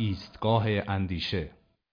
ایستگاه اندیشه.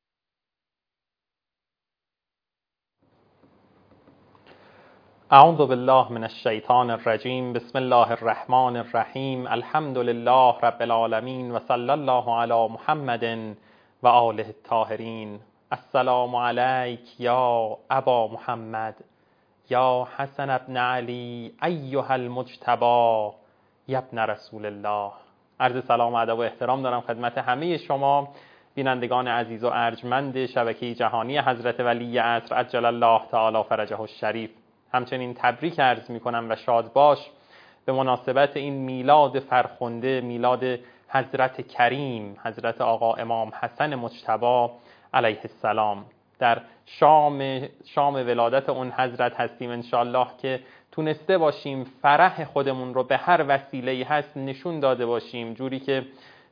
اعوذ بالله من الشیطان الرجیم. بسم الله الرحمن الرحیم. الحمد لله رب العالمین و صلی الله علی محمد و آله الطاهرین. السلام علیک یا ابا محمد، یا حسن ابن علی، ایها المجتبی، یا ابن رسول الله. عرض سلام و ادب و احترام دارم خدمت همه شما بینندگان عزیز و ارجمند شبکه جهانی حضرت ولی عصر عجل الله تعالی فرجه الشریف. همچنین تبریک عرض می کنم و شاد باش به مناسبت این میلاد فرخنده، میلاد حضرت کریم، حضرت آقا امام حسن مجتبی علیه السلام. در شام ولادت اون حضرت هستیم انشالله که تونسته باشیم فرح خودمون رو به هر وسیله‌ای هست نشون داده باشیم، جوری که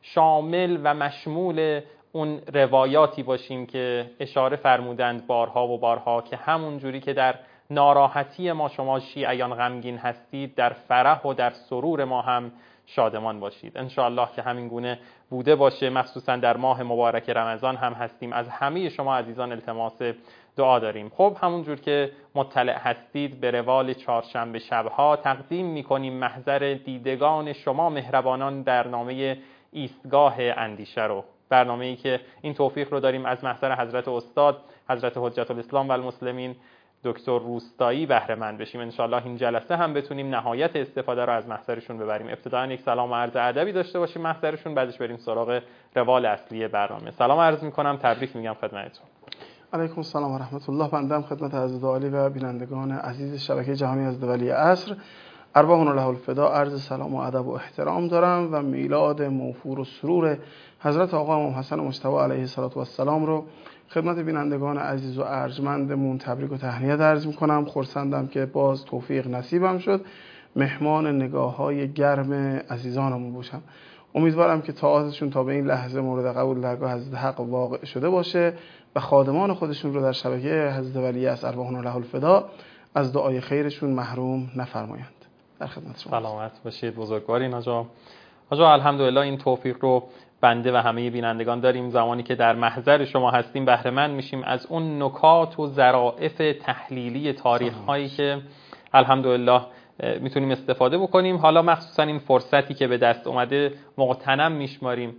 شامل و مشمول اون روایاتی باشیم که اشاره فرمودند بارها و بارها که همون جوری که در ناراحتی ما شما شیعیان غمگین هستید، در فرح و در سرور ما هم شادمان باشید. انشاءالله که همین گونه بوده باشه. مخصوصا در ماه مبارک رمضان هم هستیم، از همه شما عزیزان التماس دعا داریم. خب همونجور که مطلع هستید به روال چهارشنبه شبها تقدیم میکنیم محضر دیدگان شما مهربانان برنامه ایستگاه اندیشه رو، برنامه‌ای که این توفیق رو داریم از محضر حضرت استاد حضرت حجت الاسلام و المسلمین دکتر روستایی بهره مند بشیم. انشالله این جلسه هم بتونیم نهایت استفاده رو از محضرشون ببریم. ابتداً یک سلام و عرض ادبی داشته باشیم محضرشون، بعدش بریم سراغ روال اصلی برنامه. سلام عرض میکنم، تبریک میگم خدمتتون. علیکم السلام و رحمت الله. بنده خدمت حضرت عالی و بینندگان عزیز شبکه جهانی حضرت ولی عصر ارواحنا له الفدا عرض سلام و ادب و احترام دارم و میلاد موفور و سرور حضرت آقا امام حسن مجتبی علیه السلام رو خدمت بینندگان عزیز و ارجمندمون تبریک و تهنیت عرض میکنم. خرسندم که باز توفیق نصیبم شد مهمان نگاه‌های گرم عزیزانمون باشم. امیدوارم که طاعاتشون تا به این لحظه مورد قبول درگاه حضرت حق واقع شده باشه و خادمان خودشون رو در شبکه حضرت ولی عصر ارواحنا له الفدا از دعای خیرشون محروم نفرمایند. در خدمت شما. سلامت باشید بزرگوارین آقا. الحمدلله این توفیق رو بنده و همه بینندگان داریم. زمانی که در محضر شما هستیم بهره مند میشیم از اون نکات و ظرافت تحلیلی تاریخ هایی که الحمدلله میتونیم استفاده بکنیم. حالا مخصوصا این فرصتی که به دست اومده مغتنم میشماریم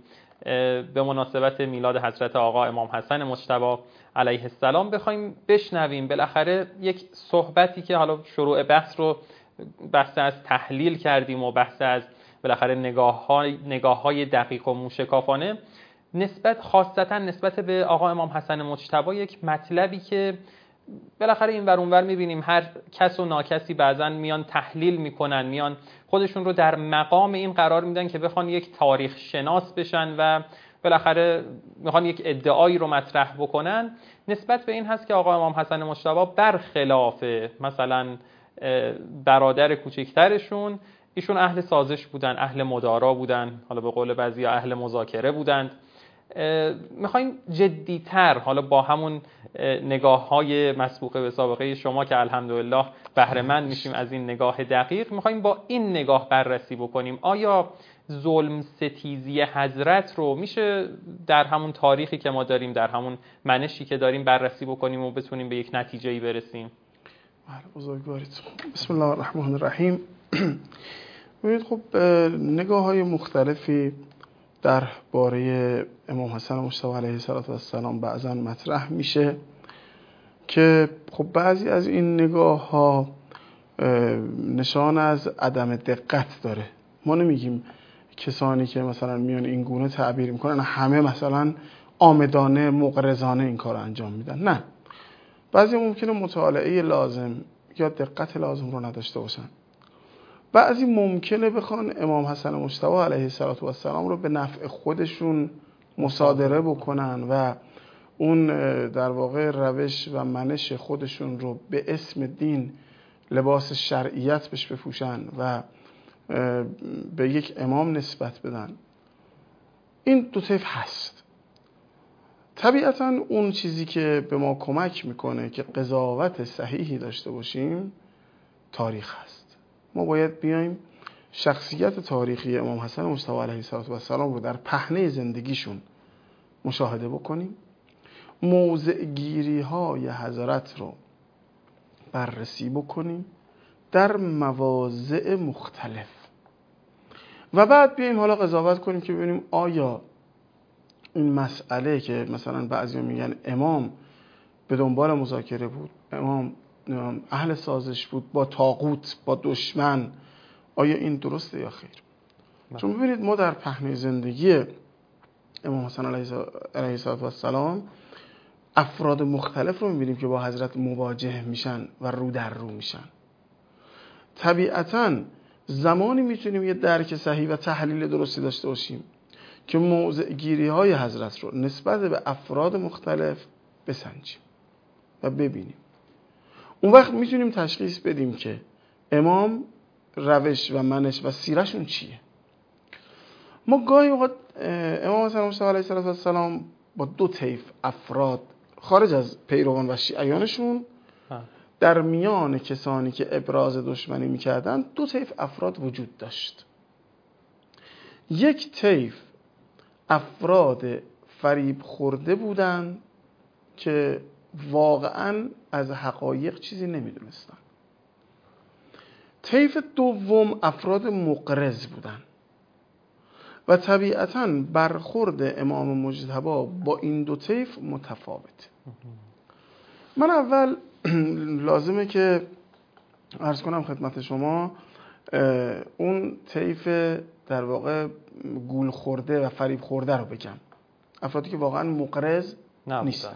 به مناسبت میلاد حضرت آقا امام حسن مجتبی علیه السلام بخوایم بشنویم بالاخره یک صحبتی که حالا شروع بحث از تحلیل کردیم و بحث از بالاخره نگاه‌های دقیق و موشکافانه خاصتا نسبت به آقا امام حسن مجتبی، یک مطلبی که بالاخره این ور اون ور می‌بینیم هر کس و ناکسی بعضن میان تحلیل میکنن، میان خودشون رو در مقام این قرار میدن که بخوان یک تاریخ شناس بشن و بالاخره میخوان یک ادعایی رو مطرح بکنن. نسبت به این هست که آقا امام حسن مجتبی برخلاف مثلا برادر کوچکترشون، ایشون اهل سازش بودن، اهل مدارا بودن، حالا به قول بعضیا اهل مذاکره بودند. میخوایم جدی‌تر حالا با همون نگاه‌های مسبوقه به سابقه شما که الحمدلله بهره مند میشیم از این نگاه دقیق، میخوایم با این نگاه بررسی بکنیم آیا ظلم ستیزی حضرت رو میشه در همون تاریخی که ما داریم، در همون منشی که داریم بررسی بکنیم و بتونیم به یک نتیجه‌ای برسیم؟ بزرگوارید. بسم الله الرحمن الرحیم. ببینید خب نگاه‌های مختلفی در باره امام حسن مجتبی علیه السلام بعضا مطرح میشه که خب بعضی از این نگاه‌ها نشان از عدم دقت داره. ما نمیگیم کسانی که مثلا میان این گونه تعبیر میکنن همه مثلا عامدانه مغرضانه این کار انجام میدن، نه. بعضی ممکنه مطالعه لازم یا دقت لازم رو نداشته باشن. بعضی ممکنه بخوان امام حسن مجتبی علیه السلام رو به نفع خودشون مصادره بکنن و اون در واقع روش و منش خودشون رو به اسم دین لباس شرعیت بهش بپوشن و به یک امام نسبت بدن. این دو طیف هست. طبیعتاً اون چیزی که به ما کمک میکنه که قضاوت صحیحی داشته باشیم تاریخ هست. ما باید بیایم شخصیت تاریخی امام حسن مجتبی علیه السلام رو در پهنه زندگیشون مشاهده بکنیم، موضع گیری های حضرت رو بررسی بکنیم در مواضع مختلف و بعد بیایم حالا قضاوت کنیم که ببینیم آیا این مسئله که مثلا بعضیا میگن امام به دنبال مذاکره بود، امام اهل سازش بود با طاغوت، با دشمن، آیا این درسته یا خیر؟ چون ببینید ما در پهنه زندگی امام حسن علیه السلام افراد مختلف رو میبینیم که با حضرت مواجه میشن و رو در رو میشن. طبیعتاً زمانی میتونیم یه درک صحیح و تحلیل درستی داشته باشیم که موضع گیری های حضرت رو نسبت به افراد مختلف بسنجیم و ببینیم. اون وقت میتونیم تشخیص بدیم که امام روش و منش و سیرشون چیه. ما گاهی اوقات امام حسن علیه السلام با دو طیف افراد خارج از پیروان و شیعیانشون در میان کسانی که ابراز دشمنی میکردن دو طیف افراد وجود داشت. یک طیف افراد فریب خورده بودن که واقعا از حقایق چیزی نمیدونستن. طیف دوم افراد مقرض بودن و طبیعتاً برخورد امام مجتبی با این دو طیف متفاوت. من اول لازمه که عرض کنم خدمت شما اون طیف در واقع گول خورده و فریب خورده رو بگم، افرادی که واقعا مقرض نیستن.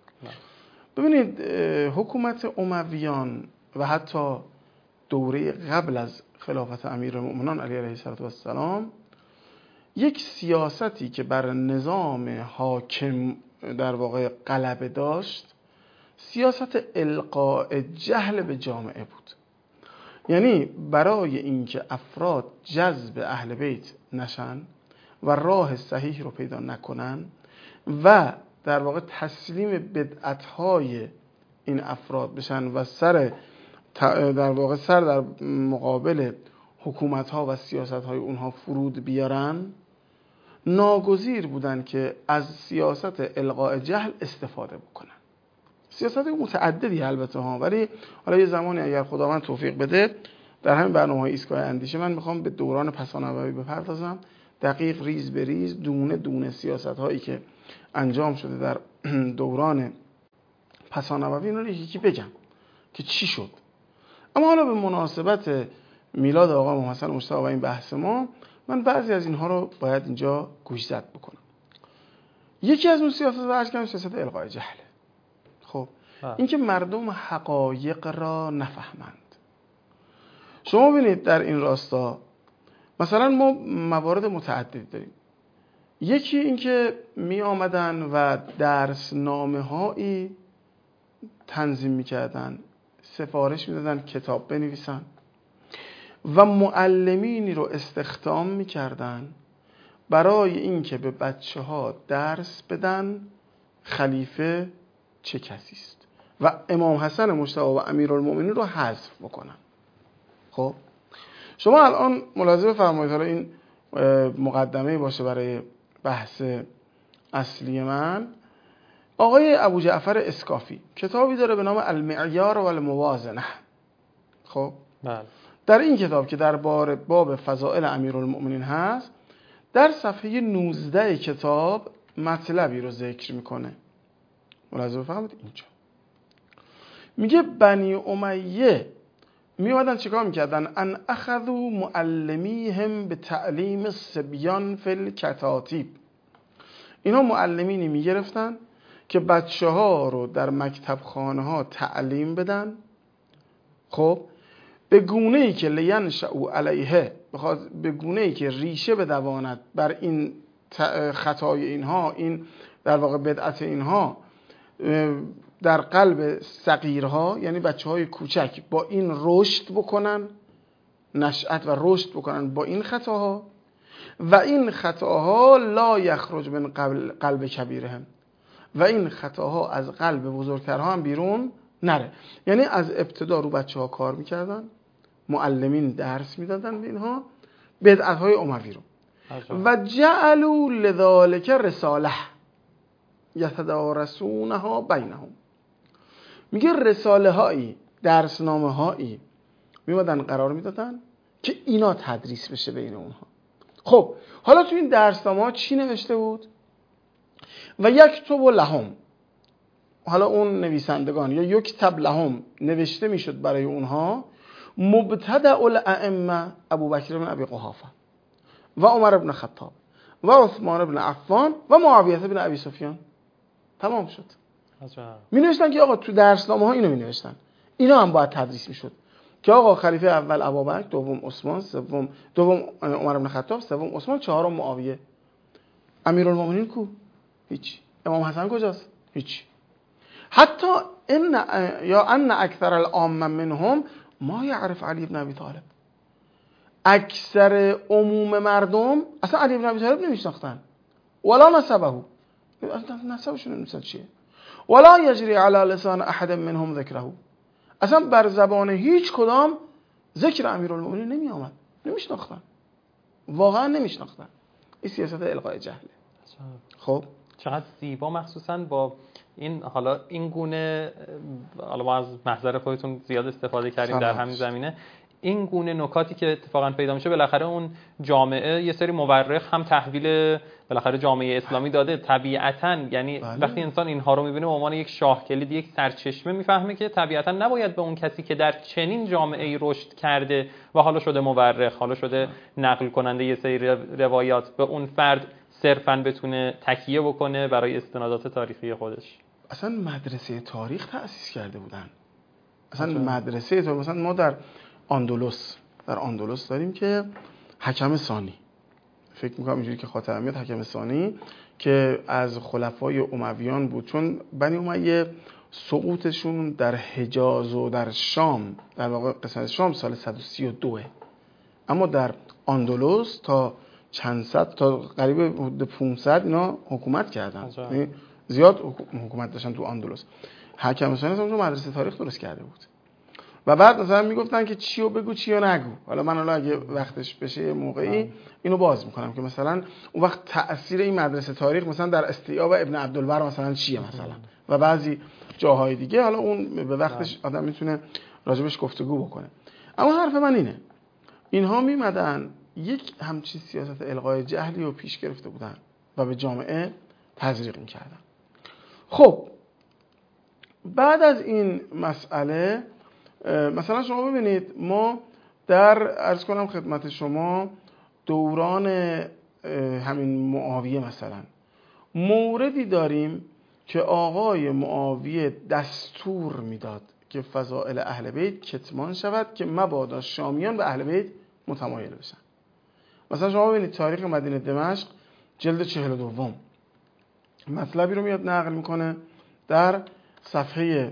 ببینید حکومت امویان و حتی دوره قبل از خلافت امیرالمؤمنین علیه السلام یک سیاستی که بر نظام حاکم در واقع غلبه داشت سیاست القاء جهل به جامعه بود. یعنی برای اینکه افراد جذب اهل بیت نشن و راه صحیح رو پیدا نکنن و در واقع تسلیم بدعت‌های این افراد بشن و در واقع سر در مقابل حکومت‌ها و سیاست‌های اونها فرود بیارن، ناگزیر بودن که از سیاست القاء جهل استفاده بکنن. سیاست متعددی البته ها، ولی حالا یه زمانی اگر خداوند توفیق بده در همین برنامه‌های ایستگاه اندیشه من میخوام به دوران پسانوی بپردازم، دقیق ریز به ریز دونه دونه سیاست‌هایی که انجام شده در دوران پسانوی اینا رو یکی بگم که چی شد. اما حالا به مناسبت میلاد آقا امام حسن مجتبی و این بحث ما، من بعضی از اینها رو باید اینجا گوشزد بکنم. یکی از اون سیاست القاء جهل. خب اینکه مردم حقایق را نفهمند. شما ببینید در این راستا مثلا ما موارد متعددی داریم. یکی اینکه می آمدن و درسنامه هایی تنظیم می کردن، سفارش می دادن کتاب بنویسن و معلمینی رو استخدام می کردن برای اینکه به بچه ها درس بدن خلیفه چه کسی است و امام حسن مجتبی و امیرالمؤمنین رو حذف بکنن. خب شما الان ملاحظه بفرمایید، حالا این مقدمه باشه برای بحث اصلی من. آقای ابو جعفر اسکافی کتابی داره به نام المعیار و الموازنه. خب در این کتاب که در باب فضائل امیرالمؤمنین هست، در صفحه 19 کتاب مطلبی رو ذکر میکنه. ملاحظه بفرمایید اینجا میگه بنی امیه می اومدن چیکار میکردن؟ ان اخذوا معلمیهم به تعلیم الصبیان فی الکتاتیب. اینا معلمینی میگرفتن که بچه ها رو در مکتب خانه ها تعلیم بدن، خب به گونه ای که لینشأوا علیه، به گونه ای که ریشه بدواند بر این خطای اینها، این در واقع بدعت اینها در قلب صغیرها، یعنی بچه های کوچک با این رشد بکنن، نشأت و رشد بکنن با این خطاها، و این خطاها لا یخرج من قلب کبیرهم، و این خطاها از قلب بزرگترها هم بیرون نره. یعنی از ابتدا رو بچه ها کار میکردن، معلمین درس میدادن به اینها بدعت های اموی رو و جعلوا لذالک رساله. یتدارسونها بینهم. میگه رساله هایی، درسنامه هایی میمدن قرار میدادن که اینا تدریس بشه بین اونها. خب حالا تو این درسنامه ها چی نوشته بود؟ و یکتب لهم، حالا اون نویسندگان یا یکتب لهم نوشته میشد برای اونها مبتدأ الائمه ابوبکر بن ابی قحافه و عمر بن خطاب و عثمان بن عفان و معاویه بن ابی سفیان. تمام شد. می نوشتن که آقا تو درسنامه ها اینو می نوشتن، اینا هم باید تدریس می شد که آقا خلیفه اول ابوبکر، دوم عثمان، دوم عمر بن خطاب، سوم عثمان، چهارم معاویه. امیرالمومنین کو؟ هیچ. امام حسن کجاست؟ هیچ. حتی ان اکثر العامه منهم ما یعرف علی بن ابی طالب. اکثر عموم مردم اصلا علی بن ابی طالب نمیشناختن، ولا نسبه، نسبشون نمیدونن چیه، ولا یجری علی لسان احد منهم ذکره، اصلا بر زبان هیچ کدام ذکر امیرالمومنین نمی آمد، نمیشناختن، واقعا نمیشناختن. این سیاست القاء جهله. خب چقدر زیبا، مخصوصا با این حالا این گونه، حالا ما از محضر خودتون زیاد استفاده کردیم در همین زمینه، این گونه نکاتی که اتفاقا پیدا میشه بالاخره اون جامعه یه سری مورخ هم تحویل بالاخره جامعه اسلامی داده طبیعتاً، یعنی وقتی انسان اینها رو میبینه به عنوان یک شاه کلید، یک سرچشمه، میفهمه که طبیعتاً نباید به اون کسی که در چنین جامعه‌ای رشد کرده و حالا شده مورخ، حالا شده نقل کننده یه سری روایات، به اون فرد صرفاً بتونه تکیه بکنه برای استنادات تاریخی خودش. اصلا مدرسه تاریخ تأسیس کرده بودن. اصلا مدرسه تاریخ، مثلا ما در اندلس داریم که حکم ثانی، فکر میکنم اینجوری که خاطرم میاد، حکم ثانی که از خلفای امویان بود، چون بنی امیه سقوطشون در حجاز و در شام، در واقع قسمت شام سال 132، اما در اندلس تا چند صد تا قریب 500 اینا حکومت کردن، یعنی زیاد حکومت داشتن تو اندلس. حکم ثانی اصلا مدرسه تاریخ درست کرده بود و بعد مثلا میگفتن که چیو بگو چیو نگو. حالا اگه وقتش بشه موقعی اینو باز میکنم که مثلا اون وقت تأثیر این مدرسه تاریخ مثلا در استیعاب ابن عبدالبر مثلا چیه مثلا و بعضی جاهای دیگه، حالا اون به وقتش آدم میتونه راجبش گفتگو بکنه. اما حرف من اینه، اینها میمدن یک همچین سیاست القای جهلی رو پیش گرفته بودن و به جامعه تزریق میکردن. خب بعد از این مسئله مثلا شما ببینید ما در عرض کنم خدمت شما دوران همین معاویه مثلا موردی داریم که آقای معاویه دستور میداد که فضائل اهل بیت کتمان شود که مبادا شامیان به اهل بیت متمایل بشن. مثلا شما ببینید تاریخ مدینه دمشق جلد 42 مطلبی رو میاد نقل میکنه، در صفحه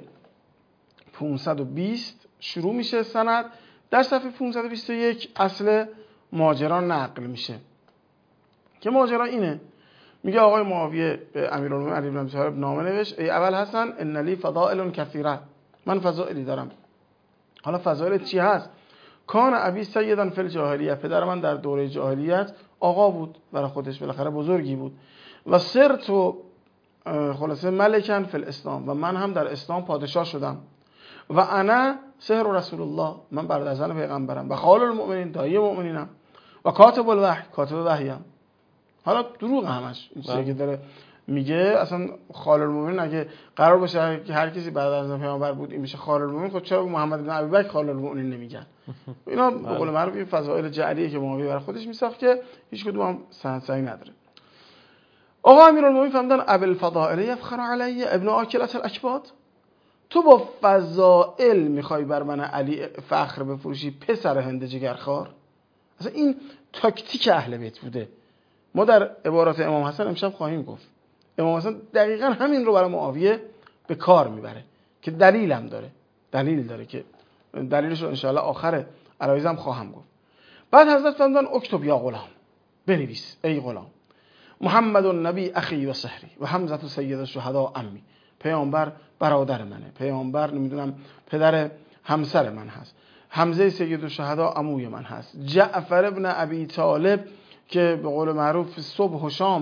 520 شروع میشه سند، در صفحه 521 اصل ماجرا نقل میشه که ماجرا اینه، میگه آقای معاویه به امیرالمومنین علی بن ابی طالب نامه نوشت: ای ابوالحسن ان لی فضائل کثیره، من فضائلی دارم. حالا فضائل چی هست؟ کان ابی سیدا فی الجاهلیه، پدر من در دوره جاهلیت آقا بود، برای خودش بالاخره بزرگی بود، و صرت و خلاصه ملکن فی الاسلام، و من هم در اسلام پادشاه شدم، و انا سحر رسول الله، من برادرزن پیغمبرم، و خال المؤمنین، دایی مؤمنینم، و کاتب الوحی، کاتب وحیم. حالا دروغ همش این چیزی که داره میگه، اصلا خال المؤمنین اگه قرار باشه که هر کسی برادرزن پیغمبر بود این میشه خال المؤمنین، خب چرا محمد بن ابی بکر خال المؤمنین نمیگن؟ اینا به قول معروف این فضائل جعلیه که معاویه برای خودش میساخت که هیچ کدوم هم سند صحیح نداره. آقا امیرالمومنین فهمیدن ابوالفضائل یفخر علی ابن آکلة الاکباد، تو با فضائل میخوای بر من علی فخر بفروشی پسر هند جگرخوار؟ اصلا این تاکتیک اهل بیت بوده. ما در عبارات امام حسن امشب خواهیم گفت امام حسن دقیقا همین رو برای معاویه به کار میبره که دلیل داره که دلیلش رو انشاءالله آخر عرایزم خواهم گفت. بعد حضرت فرمودن اکتب یا غلام، بنویس ای غلام، محمد النبی اخی و سحری و حمزه سید الشهدا عمی، پیامبر برادر منه، پیامبر نمیدونم پدر همسر من هست، حمزه سید الشهدا عموی من هست، جعفر ابن ابی طالب که به قول معروف صبح و شام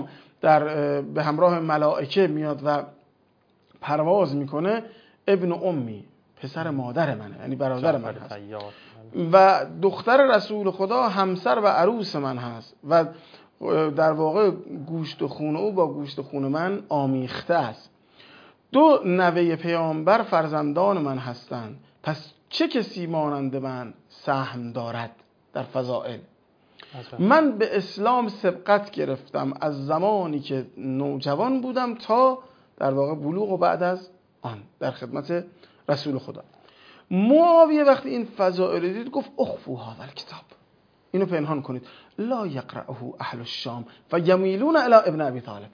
به همراه ملائکه میاد و پرواز میکنه، ابن امی، پسر مادر منه، یعنی برادر من هست، و دختر رسول خدا همسر و عروس من هست و در واقع گوشت و خون او با گوشت و خون من آمیخته است. 2 نوه پیامبر فرزندان من هستند، پس چه کسی مانند من سهم دارد در فضائل؟ من به اسلام سبقت گرفتم از زمانی که نوجوان بودم تا در واقع بلوغ و بعد از آن در خدمت رسول خدا. معاویه وقتی این فضائل دید گفت اخفوها ول کتاب، اینو پنهان کنید، لا یقرأه اهل الشام فیمیلون الی ابن ابی طالب.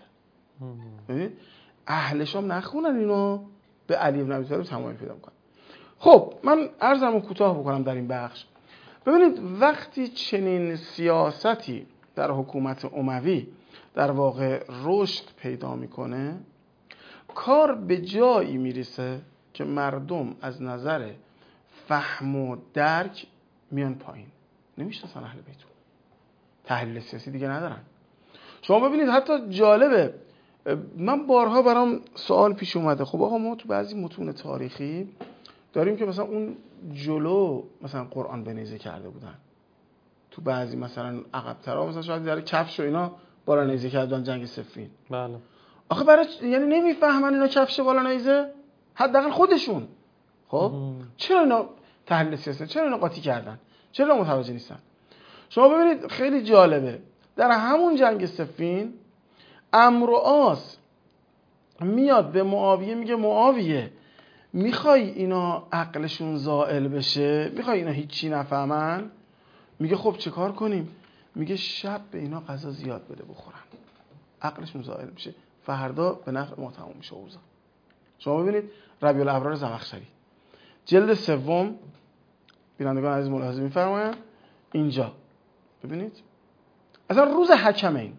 اهل شام نخونن اینو، به علی ابن ابی طالب تمایل پیدا میکنن. خب من عرضمو کوتاه بکنم در این بخش. ببینید وقتی چنین سیاستی در حکومت اموی در واقع رشد پیدا میکنه، کار به جایی میرسه که مردم از نظر فهم و درک میان پایین، نمیشناسن اهل بیتو، تحلیل سیاسی دیگه ندارن. شما ببینید حتی جالبه، من بارها برام سوال پیش اومده، خب آقا ما تو بعضی متون تاریخی داریم که مثلا اون جلو مثلا قرآن بنیزه کرده بودن، تو بعضی مثلا عقب‌ترها مثلا شاید در کفش و اینا بالا نیزه کردن جنگ صفین. بله. آخه برای یعنی نمیفهمن اینا کفش بالا نیزه، حداقل خودشون. خب چرا اینا تحلیل سیاسی، چرا اینا قاطی کردن، چرا متوجه نیستن؟ شما ببینید خیلی جالبه، در همون جنگ صفین عمرو و عاص میاد به معاویه میگه معاویه میخوای اینا عقلشون زائل بشه، میخوای اینا هیچی نفهمن؟ میگه خب چه کار کنیم؟ میگه شب به اینا غذا زیاد بده بخورن، عقلشون زائل میشه، فردا به نفع ما تموم میشه اوضاع. شما ببینید ربیع الابرار زمخشری جلد 3 بینندگان عزیز ملاحظه میفرمایند اینجا ببینید اصلا روز حکمین،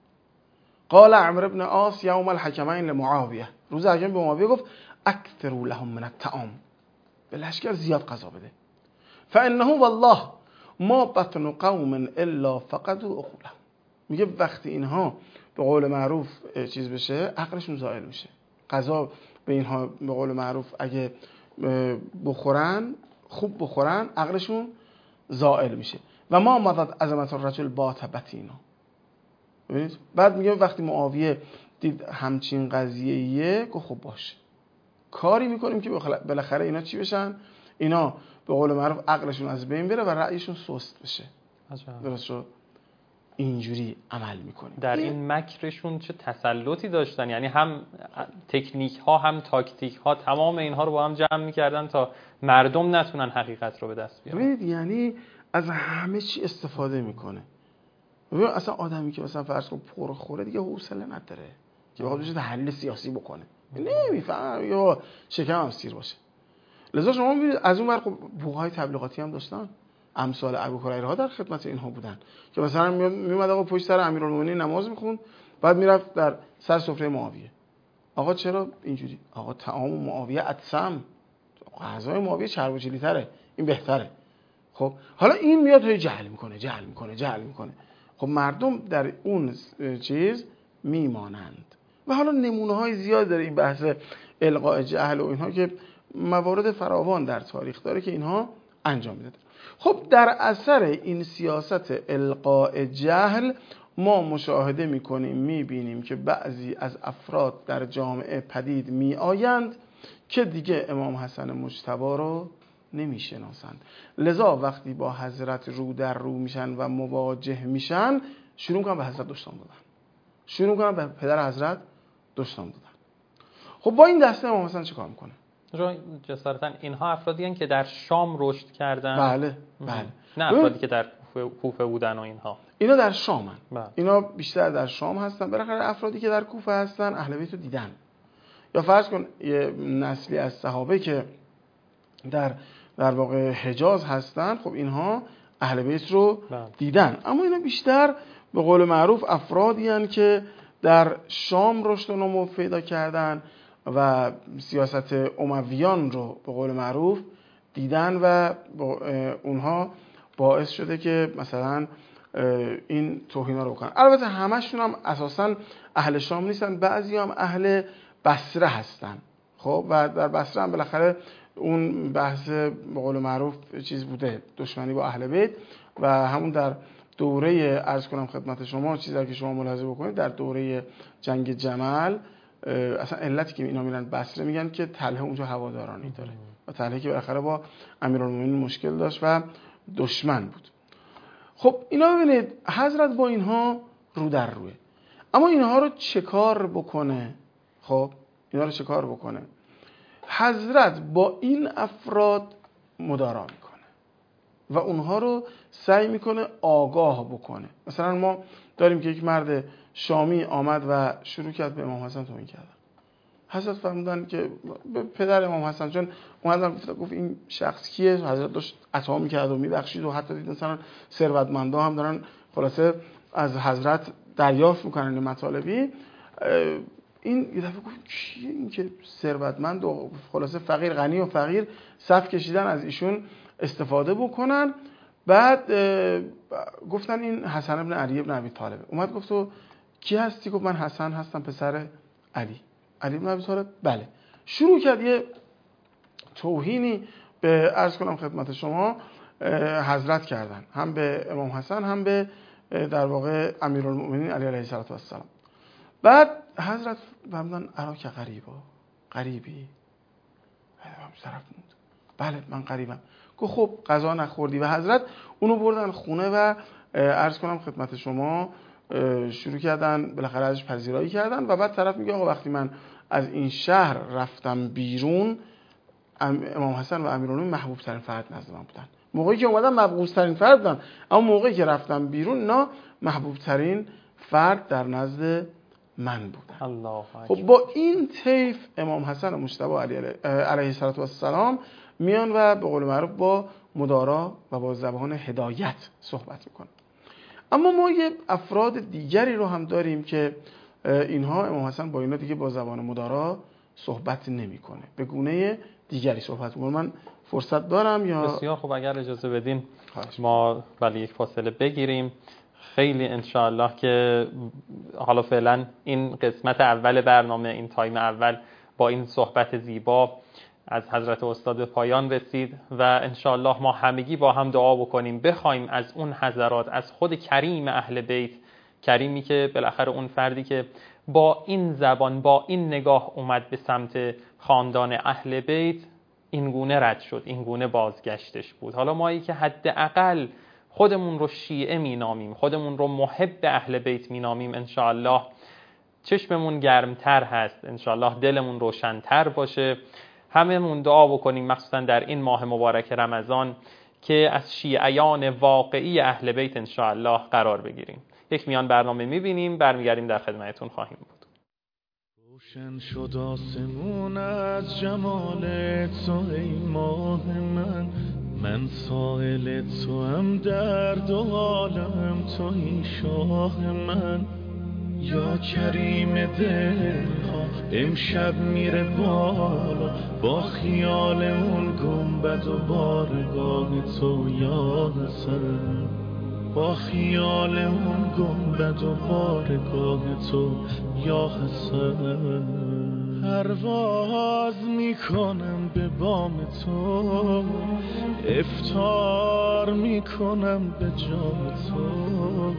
قال عمرو بن عاص یوم الحکمین لمعاویه، روز حکمین به معاویه گفت اکثروا لهم من الطعام، به لشکر زیاد غذا بده، فانه والله ما بطن قوم الا فقدوا عقولهم. میگه وقتی اینها به قول معروف چیز بشه عقلشون زائل میشه، غذا به اینها به قول معروف اگه بخورن خوب بخورن عقلشون زائل میشه. و ما مضت عظمت الرجل باتبتینا. ببینید بعد میگه وقتی معاویه دید همچین قضیه‌ایه گفت خب باشه کاری میکنیم که بالاخره اینا چی بشن، اینا به قول معروف عقلشون از بین بره و رأیشون سست بشه. درست شد؟ اینجوری عمل میکنیم. در این مکرشون چه تسلطی داشتن، یعنی هم تکنیک ها هم تاکتیک ها تمام اینها رو با هم جمع میکردن تا مردم نتونن حقیقت رو به دست بیارن. ببینید یعنی از همه چی استفاده میکنه. ببین اصلا آدمی که مثلا فرض کن پرخوره دیگه حوصله نداره که بخواد بشه تحلیل سیاسی بکنه، نمیفهمه یا شکم هم سیر باشه. لذا شما ببینید از اون ور بوهای تبلیغاتی هم داشتن، امثال ابو هریره ها در خدمت اینها بودن که مثلا میومد آقا پشت سر امیرالمومنین نماز میخوند، بعد میرفت در سر سفره معاویه، آقا چرا اینجوری؟ آقا طعام معاویه اتسم، غذای معاویه چربوچیلی تره، این بهتره. خب حالا این میاد هی جهل میکنه. خب مردم در اون چیز میمانند. و حالا نمونه های زیاد داره این بحث القاء جهل و اینها که موارد فراوان در تاریخ داره که اینها انجام میداد. خب در اثر این سیاست القاء جهل ما مشاهده میبینیم که بعضی از افراد در جامعه پدید میآیند که دیگه امام حسن مجتبی رو نمیشناسند. لذا وقتی با حضرت رو در رو میشن و مواجه میشن شروع کنن به حضرت دشنام دادن، شروع کنن به پدر حضرت دشنام دادن. خب با این دسته امام حسن چه کار میکنه؟ جسارتاً اینها افرادی هستند که در شام رشد کردن. بله. نه افرادی که در کوفه بودن و اینها. اینا در شامن. اینا بیشتر در شام هستن. بالاخره افرادی که در کوفه هستن اهل بیت رو دیدن. یا فرض کن یه نسلی از صحابه که در واقع حجاز هستن، خب اینها اهل بیت رو دیدن. اما اینا بیشتر به قول معروف افرادی هستن که در شام رشد و نمو پیدا کردن و سیاست امویان رو به قول معروف دیدن و اونها باعث شده که مثلا این توهینا رو بکنن. البته همشون هم اساسا اهل شام نیستن، بعضی هم اهل بصره هستن. خب و در بصره هم بالاخره اون بحث به قول معروف چیز بوده، دشمنی با اهل بیت، و همون در دوره عرض کنم خدمت شما چیزی که شما ملاحظه بکنید در دوره جنگ جمل، اصلا علتی که اینا میرن بصره میگن که طلحه اونجا هوادارانی داره و طلحه که بالاخره با امیرالمومنین مشکل داشت و دشمن بود. خب اینا ببینید حضرت با اینها رو در روه، اما اینها رو چه کار بکنه؟ خب اینا رو چه کار بکنه؟ حضرت با این افراد مدارا میکنه و اونها رو سعی میکنه آگاه بکنه. مثلا ما داریم که یک مرد شامی آمد و شروع کرد به امام حسن توهین کردن. حضرت فرمودن که به پدر امام حسن، چون اومدن گفت این شخص کیه؟ حضرت داشت عطا میکرد و میبخشید و حتی دید مثلا ثروتمندا هم دارن خلاصه از حضرت دریافت میکنن این مطالبی. این یه دفعه گفت کیه این که ثروتمند و خلاصه فقیر، غنی و فقیر صف کشیدن از ایشون استفاده بکنن. بعد گفتن این حسن ابن علی ابن ابی طالب. اومد گفت تو کی هستی؟ گفت من حسن هستم پسر علی ابن ابی طالب. بله. شروع کرد یه توهینی به عرض کنم خدمت شما حضرت کردن، هم به امام حسن هم به در واقع امیرالمومنین علی علیه السلام. بعد حضرت فرمودن اراک غریبی؟ طرف موند بله من غریبم. گفت خب غذا نخوردی؟ و حضرت اونو بردن خونه و عرض کنم خدمت شما شروع کردن بالاخره ازش پذیرایی کردن. و بعد طرف میگه آقا وقتی من از این شهر رفتم بیرون، امام حسن و امیرالمومنین محبوب ترین فرد نزد من بودن. موقعی که اومدن مبغوض ترین فرد بودن، اما موقعی که رفتم بیرون اینا محبوب ترین فرد در نزد من بودن. الله خب با این طیف امام حسن مجتبی علیه السلام میان و به قول معروف با مدارا و با زبان هدایت صحبت میکنن. اما ما یه افراد دیگری رو هم داریم که اینها امام حسن با اینا دیگه با زبان مدارا صحبت نمیکنه، به گونه دیگری صحبت میکنه. من فرصت دارم یا؟ بسیار خوب، اگر اجازه بدین ما ولی یک فاصله بگیریم. خیلی انشاءالله که حالا فعلا این قسمت اول برنامه، این تایم اول با این صحبت زیبا از حضرت استاد پایان رسید و انشاءالله ما همگی با هم دعا بکنیم، بخوایم از اون حضرات، از خود کریم اهل بیت، کریمی که بالاخره اون فردی که با این زبان، با این نگاه اومد به سمت خاندان اهل بیت، این گونه رد شد، این گونه بازگشتش بود. حالا مایی که حداقل خودمون رو شیعه مینامیم، خودمون رو محب اهل بیت مینامیم، انشاءالله چشممون گرمتر هست، انشاءالله دلمون روشنتر باشه. هممون دعا بکنیم مخصوصا در این ماه مبارک رمضان که از شیعیان واقعی اهل بیت انشاءالله قرار بگیریم. یک میان برنامه میبینیم، برمیگردیم در خدمتتون خواهیم بود. روشن شد آسمون از جمال تو ای ماه من سائل تو هم در دو عالم تویی شاه من. یا کریم دلها امشب میره بالا با خیال اون گنبد و بارگاه تو یا حسن، با خیال اون گنبد و بارگاه تو یا حسن. پرواز میکنم به بام تو، افطار میکنم به جام تو،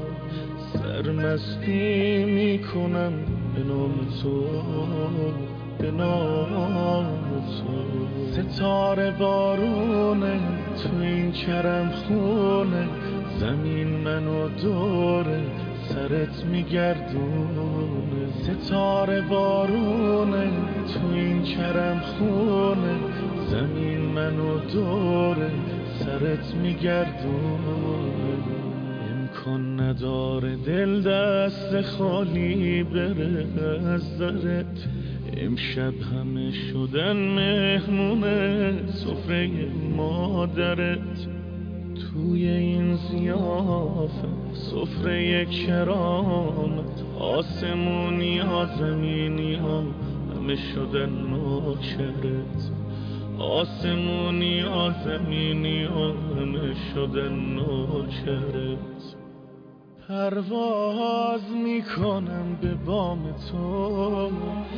سرمستی میکنم به نام تو، به نام تو. ستاره بارونه تو این کرم خونه، زمین منو دوره سرت میگردونه. ستاره بارونه تو این کرم خونه، زمین منو دوره سرت میگردونه. امکان نداره دل دست خالی بره از درت، امشب همه شدن مهمونه سفره مادرت. توی این ضیافت سفره کرامت، آسمونی ها زمینی ها همه شدن نوکرت، آسمونی ها زمینی ها همه شدن نوکرت. پرواز میکنم به بام تو،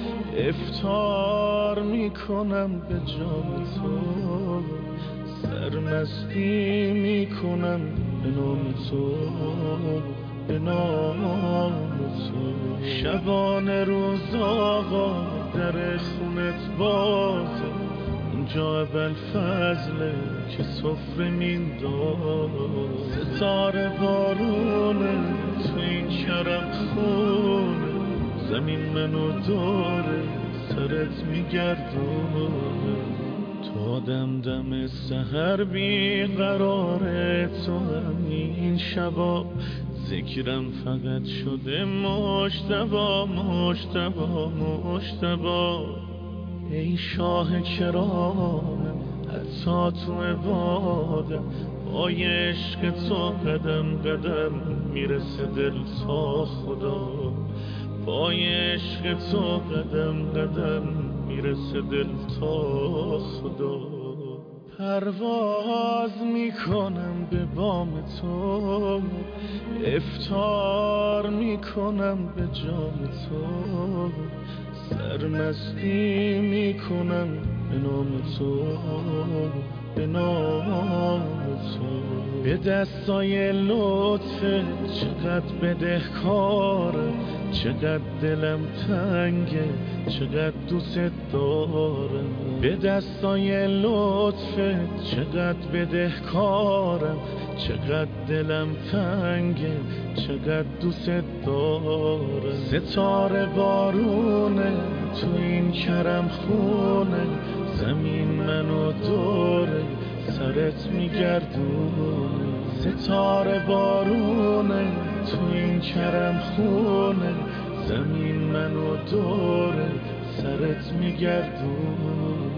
افطار میکنم به جام تو، سرمستی میکنم به نام تو، به نام تو. شبانه روز آقا در خونت بازه، اونجا ابوالفضله که سفره میندازه. ستاره بارونه تو این کرم خونه، زمین منو داره سرت میگردونه. تا دم دم سحر بیقراره تو همین شبا، ذکرم فقط شده مجتبی مجتبی مجتبی. ای شاه کرام حتی تو عبادم، با عشق تو قدم قدم میرسه دل تا خدا، با عشق تو قدم قدم میرسه دل تا خدا. پرواز میکنم به بام تو، افطار میکنم به جام تو، سرمستی میکنم به نام تو، به نام تو. به دستای لطفه چقدر بدهکارم، چقدر دلم تنگه، چقدر دوست دارم. به دستای لطفه چقدر بدهکارم، چقدر دلم تنگه، چقدر دوست دارم. ستاره بارونه تو این کرم خونه، زمین منو دوره سرت میگردونه. ستاره بارونه تو این کرم خونه، زمین منو دوره سرت میگردونه.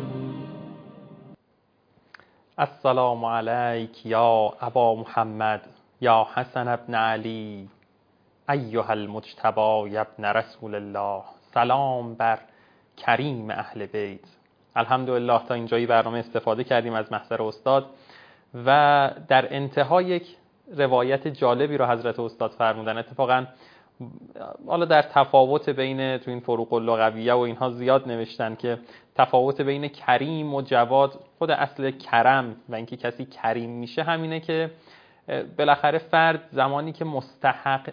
السلام علیک یا ابا محمد یا حسن ابن علی ایها المجتبی یا ابن رسول الله. سلام بر کریم اهل بیت. الحمدلله تا اینجایی برنامه استفاده کردیم از محضر استاد و در انتها یک روایت جالبی رو حضرت استاد فرمودن. اتفاقا حالا در تفاوت بین تو این فروق اللغویه و اینها زیاد نوشتن که تفاوت بین کریم و جواد، خود اصل کرم و اینکه کسی کریم میشه همینه که بالاخره فرد زمانی که مستحق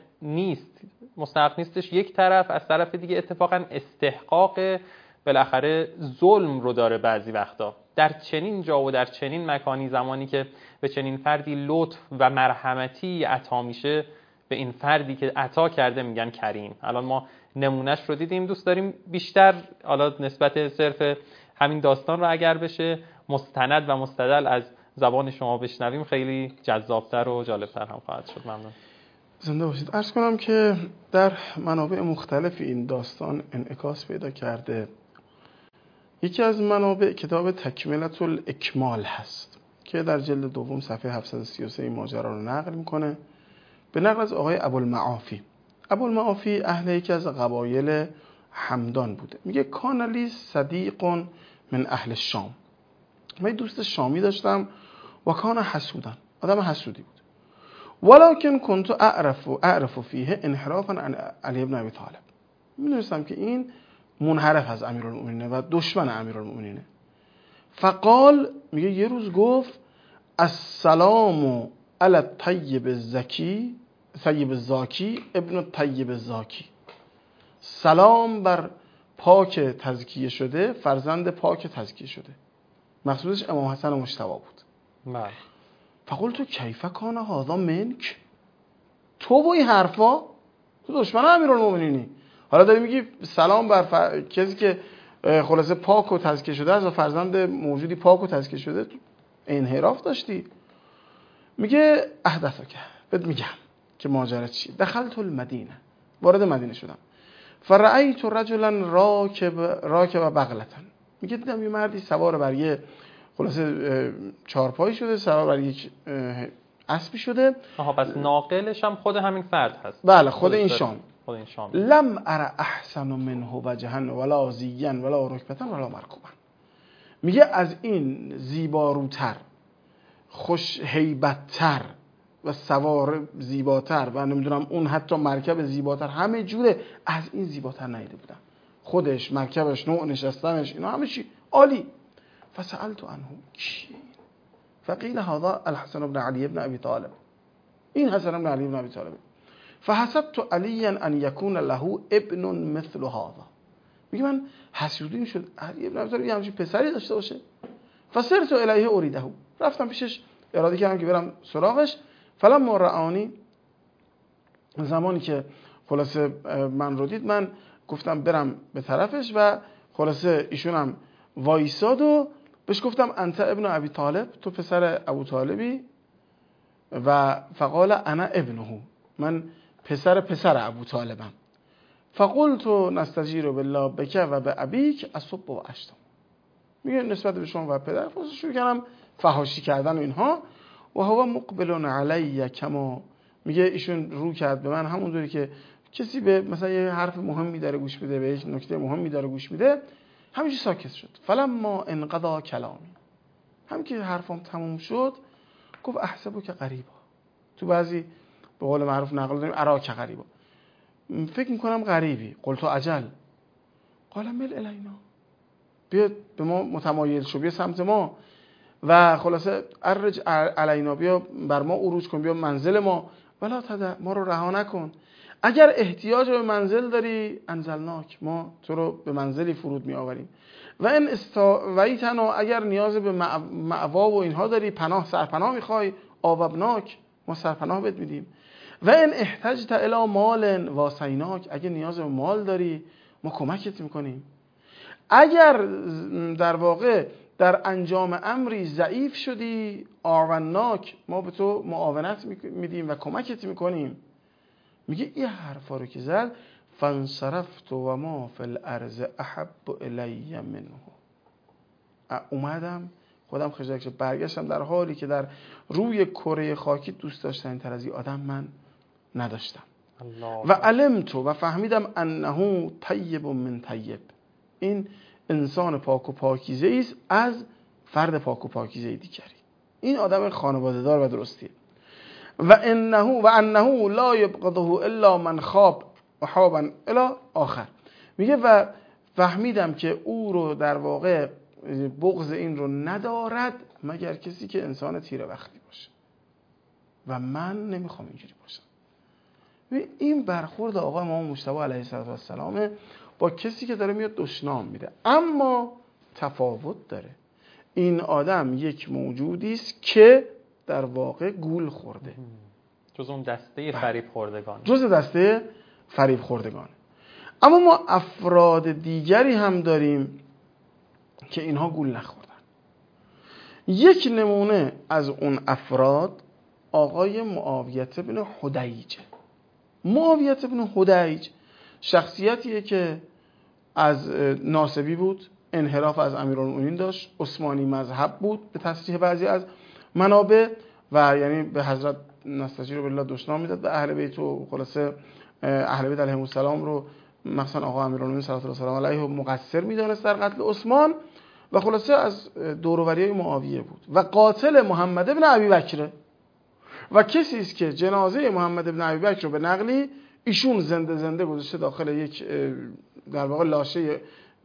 نیستش یک طرف، از طرف دیگه اتفاقا استحقاق بالاخره ظلم رو داره. بعضی وقتا در چنین جا و در چنین مکانی زمانی که به چنین فردی لطف و مرحمتی عطا میشه، به این فردی که عطا کرده میگن کریم. الان ما نمونهش رو دیدیم. دوست داریم بیشتر حالا نسبت صرف همین داستان رو اگر بشه مستند و مستدل از زبان شما بشنویم خیلی جذابتر و جالبتر هم خواهد شد. ممنون. زنده باشید. عرض کنم که در منابع مختلف این داستان انعکاس پیدا کرده. یکی از منابع کتاب تکملة الاکمال هست که در جلد دوم صفحه 733 این ماجرا رو نقل میکنه به نقل از آقای ابوالمعافی. ابوالمعافی اهل یکی از قبایل همدان بوده. میگه کان لی صدیق من اهل الشام. من دوست شامی داشتم و کان حسودن، آدم حسودی بود. ولکن کنت اعرف فیه انحرافا عن علی بن ابی طالب. میدونستم که این منحرف از امیرالمؤمنین و دشمن امیرالمؤمنینه. فقال، میگه یه روز گفت السلام علی الطیب الزکی طیب الزاکی ابن الطیب الزاکی. سلام بر پاک تزکیه شده فرزند پاک تزکیه شده. مقصودش امام حسن مجتبی بود. بله. فقلت کیف کان هذا منک؟ تو با این حرفا؟ تو دشمن امیرالمؤمنینی، حالا داری میگی سلام بر کسی که خلاصه پاک و تزکیه شده است و فرزند موجودی پاک و تزکیه شده. انحراف داشتی. میگه احدثک، بهت میگم که ماجرا چیه. دخلت المدینه، وارد مدینه شدم. فرأیت رجلا راکب بغلتن. میگه دیدم یه مردی سوار بر یه خلاصه چهارپایی شده، سوار بر یک اسبی شده. پس ناقلش هم خود همین فرد هست. بله، خود این شام. لم ار احسن منه وجها ولا زیا ولا رکبتا ولا مرکوبا. میگه از این زیباروتر، خوش هیبتتر و سوار زیباتر و نمیدونم اون حتی مرکب زیباتر، همه جوره از این زیباتر ندیده بودم. خودش، مرکبش، نوع نشستنش، اینا همه چی عالی. فسألت عنه کی؟ فقیل هذا الحسن بن علی بن ابی طالب. این حسن بن علی بن ابی طالب. فحسبت علیا ان یکون له ابن مثل هذا. میگه من حسودیم شد علی بن ابی طالب همچین پسری داشته باشه. فسرت الیه اریده، رفتم پیشش اراده کردم که برم سراغش. فلما رآنی، زمانی که خلاصه من رو دید، من گفتم برم به طرفش و خلاصه ایشونم وایساد و بهش گفتم انت ابن ابی طالب، تو پسر ابو طالبی؟ و فقال انا ابنه، من پسر ابو طالبم. فقلت نستجیر بالله بک و به ابیک اسب و اشتم. میگه نسبت به شما و پدر خودش شروع کردم فحاشی کردن و اینها. و هو مقبل علی کما، میگه ایشون رو کرد به من همونطوری که کسی به مثلا یه حرف مهمی داره گوش میده، به یک نکته مهمی داره گوش میده، همینجوری ساکت شد. فلما انقضا کلامی، هم که حرفم تموم شد، گفت احسبو که غریبا. تو بعضی به قول معروف نقل داریم اراک غریبا، فکر میکنم غریبی. قلت اجل. قال مل الینا، بیا به ما متمایل شو، بیا سمت ما و خلاصه ارج علینا، بیا بر ما عروج کن، بیا منزل ما، ولا تدع، ما رو رها نکن. اگر احتیاج به منزل داری انزلناک، ما تو رو به منزلی فرود می آوریم. و این استویتنا، اگر نیاز به مأوا و اینها داری، پناه سرپناه میخوای، آوبناک، ما سرپناه بهت میدیم. و این احتجت الی مال واسیناک، اگر نیاز به مال داری ما کمکت میکنیم. اگر در واقع در انجام امری ضعیف شدی، آوناک، ما به تو معاونت میدیم و کمکت میکنیم. میگه این حرفا رو که زد، فانصرفت و ما فی الارض احب الی منه، اومدم خودم خجالت شدم، برگشتم در حالی که در روی کره خاکی دوست داشتنی تر از این آدم من نداشتم. و علمت، و فهمیدم انه طیب من طیب، این انسان پاک و پاکیزه است از فرد پاک و پاکیزه دیگری. این آدم خانواده دار و درستیه. و انه لا یبغضه الا من خاب و حابا الی آخر. میگه و فهمیدم که او رو در واقع بغض این رو ندارد مگر کسی که انسان تیره وقتی باشه و من نمیخوام اینجوری باشم. این برخورد آقای امام مجتبی علیه السلام با کسی که داره میاد دشنام میده، اما تفاوت داره. این آدم یک موجودی است که در واقع گول خورده، جز اون دسته فریب خوردگان، جز دسته فریب خوردگان. اما ما افراد دیگری هم داریم که اینها گول نخوردن. یک نمونه از اون افراد آقای معاویه بن حدیج. معاویه بن حدیج شخصیتیه که از ناصبی بود، انحراف از امیرالمومنین داشت، عثمانی مذهب بود به تصریح بعضی از منابع، و یعنی به حضرت نستجیر بالله دشنام میداد به اهل بیت و خلاصه اهل بیت علیهم السلام رو، مثلا آقا امیرالمومنین صلی الله علیه و آله مقصر میدونست در قتل عثمان، و خلاصه از دور و بریای معاویه بود و قاتل محمد بن ابی بکر، و کسی است که جنازه محمد بن ابی بکر رو به نقلی ایشون زنده گذاشته داخل یک در واقع لاشه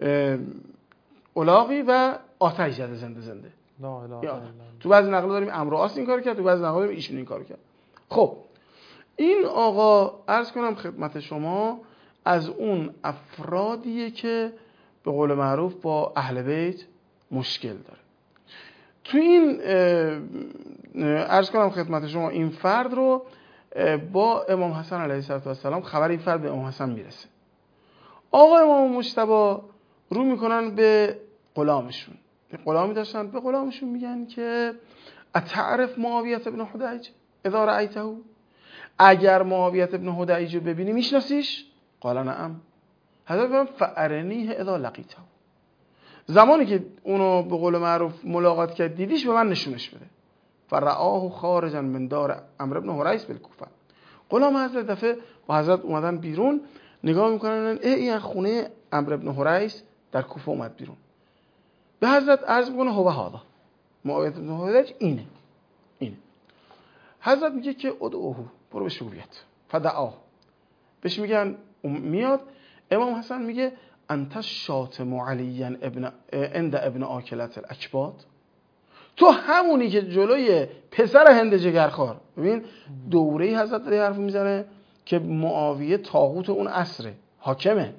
الاغی و آتش زده زنده. تو بعضی نقل داریم عمرو آس این کار کرد، تو بعضی نقل داریم ایشون این کار کرد. خب این آقا عرض کنم خدمت شما از اون افرادیه که به قول معروف با اهل بیت مشکل داره. تو این عرض کنم خدمت شما این فرد رو با امام حسن علیه السلام خبر این فرد به امام حسن میرسه. آقا امام مجتبی رو میکنن به غلامشون، غلامی داشتن، به غلامشون میگن که اتعرف معاویه بن حدیج اذا رأیته، اگر معاویه بن حدیج رو ببینی میشناسیش؟ قال نعم. حضرت فرمودن فارنیه اذا لقیته، زمانی که اونو به قول معروف ملاقات کرد دیدیش به من نشونش بده. فرآه خارجا من دار عمرو بن حریث بالکوفه، غلام حضرت دفعه با حضرت اومدن بیرون، نگاه میکنن این خونه عمرو بن حریث در کوفه اومد بیرون. به حضرت عرض میکنه هو هذا معاویه بن حدیج، اینه. حضرت میگه که ادعوه، برو بهش بیاد. فدعا، بهش میگن میاد. امام حسن میگه انت شاتم علی عند ابن آکلت الاکباد، تو همونی که جلوی پسر هند جگرخوار. ببین دوره حضرت داره حرف میزنه که معاویه طاغوت اون عصره، حاکمه.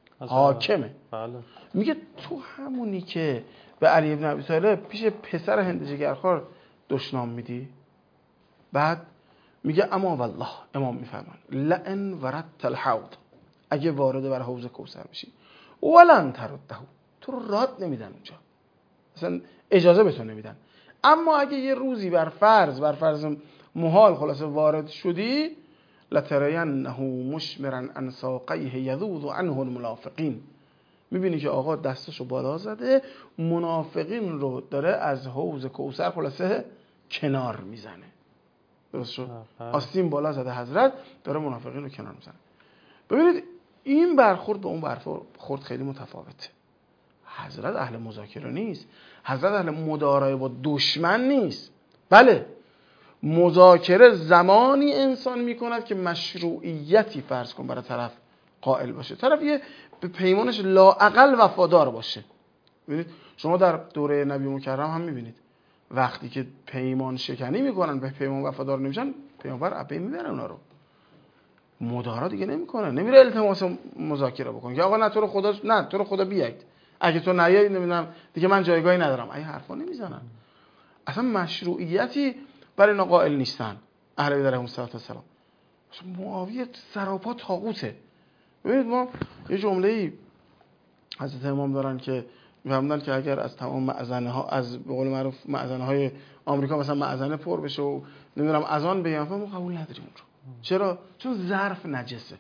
بله. میگه تو همونی که به علی ابن ابی طالب پیش پسر هند جگرخوار دشنام میدی. بعد میگه اما والله، امام میفرمان لئن وردت الحوض، اگه وارد بر حوض کوثر بشی، ولن ترده، تو رو راد نمیدن اونجا، اصلا اجازه به تو نمیدن. اما اگه یه روزی بر فرض محال خلاصه وارد شدی، لترینه مشمرا عن ساقیه یذوذ عنه المنافقین، میبینی که آقا دستشو بالا زده، منافقین رو داره از حوض کوثر خلاصه کنار میزنه. درست شد؟ آستین بالا زده حضرت، داره منافقین رو کنار میزنه. ببینید این برخورد به اون برخورد خیلی متفاوته. حضرت اهل مذاکره نیست، حضرت اهل مدارای با دشمن نیست. بله، مذاکره زمانی انسان میکند که مشروعیتی فرض کن برای طرف قائل باشه، طرف یه به پیمانش لااقل وفادار باشه. ببینید شما در دوره نبی مکرم هم میبینید وقتی که پیمان شکنی میکنن، به پیمان وفادار نمیشن، پیامبر ابی میبرن اونا رو، مدارا دیگه نمیکنه، نمیره التماس مذاکره بکنه که آقا نه تو رو خدا، نه تو رو خدا بیاید، اگه تو نیایی نمیدونم دیگه من جایگاهی ندارم. این حرفا نمیزنن، اصلا مشروعیتی برای اینا قائل نیستن اهل بیت علیهم السلام. معاویه سراپا طاغوته. ببینید ما یه جمله‌ای حضرت امام دارن که میفهمدن که اگر از تمام مأذنه ها، از به قول معروف مأذنه های آمریکا مثلا مأذنه پر بشه و نمیدونم اذان بگن، ما قبول نداریم اون رو. چرا؟ چون ظرف نجسه.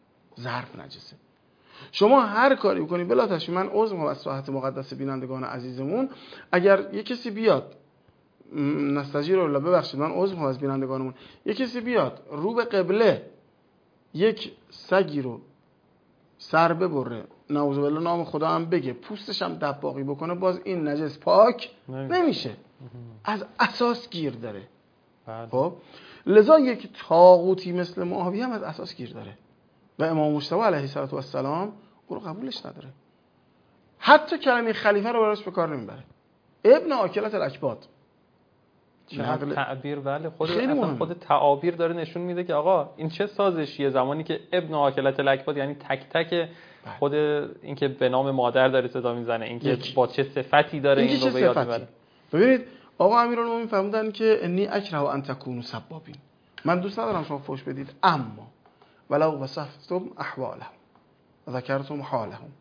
شما هر کاری بکنید بلا تشبیه، من عذر میخوام از ساحت مقدس بینندگان عزیزمون، اگر یه کسی بیاد نستجیر الله، ببخشید من عذر میخوام از بینندگانمون، یه کسی بیاد رو به قبله یک سگی رو سر ببره، نعوذ بالله نام خدا هم بگه، پوستش هم دباغی بکنه، باز این نجس پاک نمیشه، از اساس گیر داره. خب لذا یک طاغوتی مثل معاویه هم از اساس گیر داره و امام مجتبی علیه السلام او رو قبولش نداره، حتی کلمه خلیفه رو براش به کار نمیبره. ابن آکلت الاکباد چقدر تعبیر، بله خود خود تعابیر داره نشون میده که آقا این چه سازشیه، زمانی که ابن آکلت الاکباد یعنی تک تک خود این که به نام مادر داره صدا میزنه، این که با چه صفتی داره این رو به یاد میبره. ببینید آقا امیرالمومنین فرمودن که انی اکره ان تکونوا سبابین، من دوست ندارم شما فحش بدید، اما ولو وصفتم احوالهم و ذکرتم حالهم،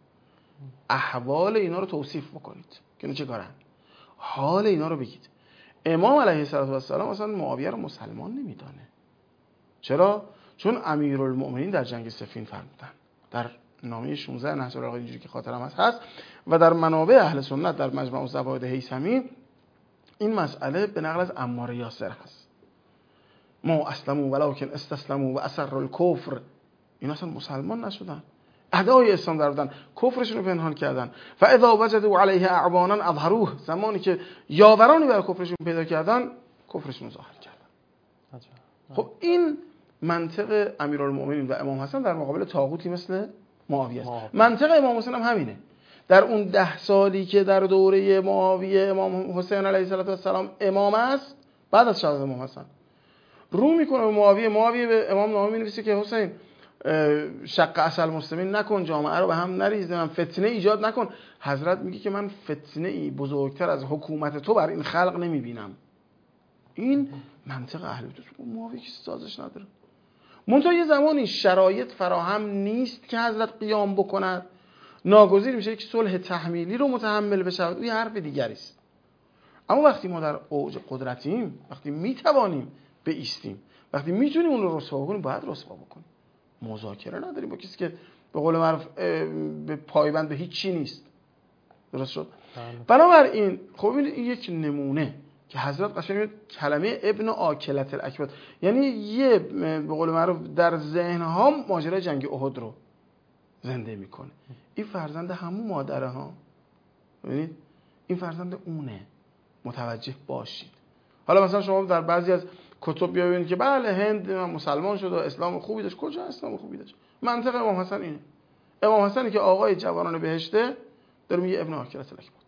احوال اینا رو توصیف بکنید که چه کارن، حال اینا رو بگید. امام علیه السلام اصلا معاویه رو مسلمان نمیدانه. چرا؟ چون امیرالمؤمنین در جنگ صفین فرمودن، در نامه 16 نهج البلاغه اینجوری که خاطرم هست و در منابع اهل سنت در مجمع الزوائد هیثمی این مسئله به نقل از عمار یاسر هست. ما اسلموا ولکن استسلموا و اسروا الکفر، اینا اصلا مسلمان نشدن، ادعای اسلام دادن، کفرشون رو پنهان کردن. فاذا وجدوا علیه اعوانا اظهروه، زمانی که یاورانی برای کفرشون پیدا کردن کفرشون رو ظاهر کردن. خب این منطق امیرالمؤمنین و امام حسن در مقابل طاغوتی مثل معاویه است. منطق امام حسن هم همینه. در اون 10 سالی که در دوره معاویه امام حسین علیه السلام امام است، بعد از شهادت امام حسن رو میکنه به معاویه به امام نامه می‌نویسه که حسین شق اصل مسلمین نکن، جامعه رو به هم نریز، من فتنه ایجاد نکن. حضرت میگه که من فتنه ای بزرگتر از حکومت تو بر این خلق نمیبینم. این منطق اهل بیت، معاویه کسی سازش نداره. منتها یه زمانی شرایط فراهم نیست که حضرت قیام بکند، ناگزیر میشه که صلح تحمیلی رو متحمل بشه، این یه حرف دیگری است. اما وقتی ما در اوج قدرتیم، وقتی میتوانیم بایستیم، وقتی میتونیم اون رو رسوا بکنیم، باید رسوا بکنیم. مذاکره نداریم با کسی که به قول معروف به پایبند به هیچ چی نیست. درست شد؟ بنابراین خب این یک نمونه که حضرت قشنگ کلمه ابن آکلت الاکباد، یعنی یه به قول معروف در ذهنها ماجرای جنگ احد رو زنده میکنه. این فرزند همون مادره ها، ببینید این فرزند اونه، متوجه باشید. حالا مثلا شما در بعضی از کتب ببینید که بله هند مسلمان شد و اسلام خوبی داشت. کجا اسلام خوبی داشت؟ منطق امام حسن اینه. امام حسنی که آقای جوانان بهشته داره میگه ابن آکلة الاکباد.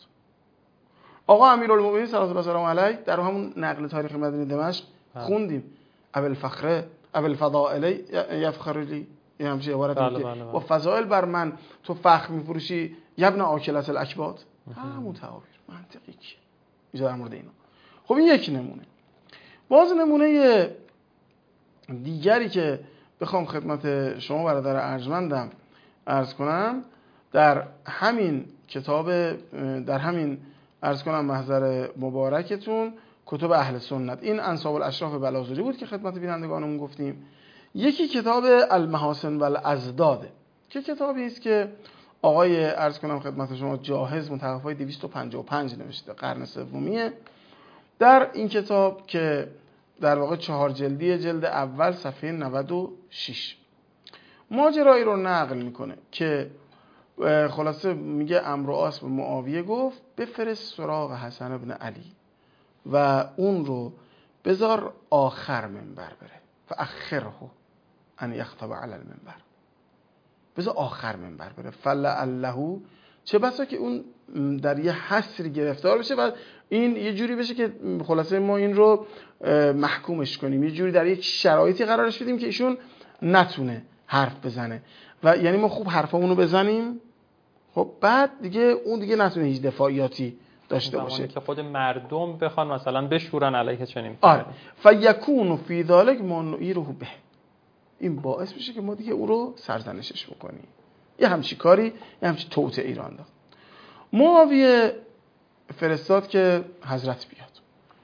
آقا امیرالمومنین صلوات الله علیه و علیه در همون نقل تاریخ مدینه دمشق خوندیم ابوالفخر ابوالفضائل یفخر لی، این همچین عبارت میگه با فضائل بر من تو فخر میفروشی ابن آکلة الاکباد. همون تعابیر منطقی که میشه در مورد اینا. خب این یک نمونه. باز نمونه دیگری که بخوام خدمت شما برادر ارجمندم عرض کنم، در همین کتاب، در همین عرض کنم محضر مبارکتون کتب اهل سنت، این انساب الاشراف بلازوری بود که خدمت بینندگانمون گفتیم. یکی کتاب المحاسن و الازداد که کتابی است که آقای عرض کنم خدمت شما جاهز متوفای 255 نوشته، قرن سومیه. در این کتاب که در واقع 4 جلدی، جلد اول صفحه 96 ماجرایی رو نقل میکنه که خلاصه میگه عمرو عاص به معاویه گفت بفرست سراغ حسن ابن علی و اون رو بذار آخر منبر بره، فاخره ان یخطب علی المنبر، بذار آخر منبر بره، فلعله، چه بسا که اون در یه حصری گرفتار بشه و این یه جوری بشه که خلاصه ما این رو محکومش کنیم، یه جوری در یک شرایطی قرارش بدیم که ایشون نتونه حرف بزنه و یعنی ما خوب حرفامونو بزنیم، خب بعد دیگه اون دیگه نتونه هیچ دفاعیاتی داشته باشه که خود مردم بخوان مثلا بشورن علیه چنین. آره، فیکون فی ذلک ما نعیره به، این باعث میشه که ما دیگه او رو سرزنشش بکنیم. یه همچی کاری، یه همچی توطئه ایران داد. معاویه فرستاد که حضرت بیاد.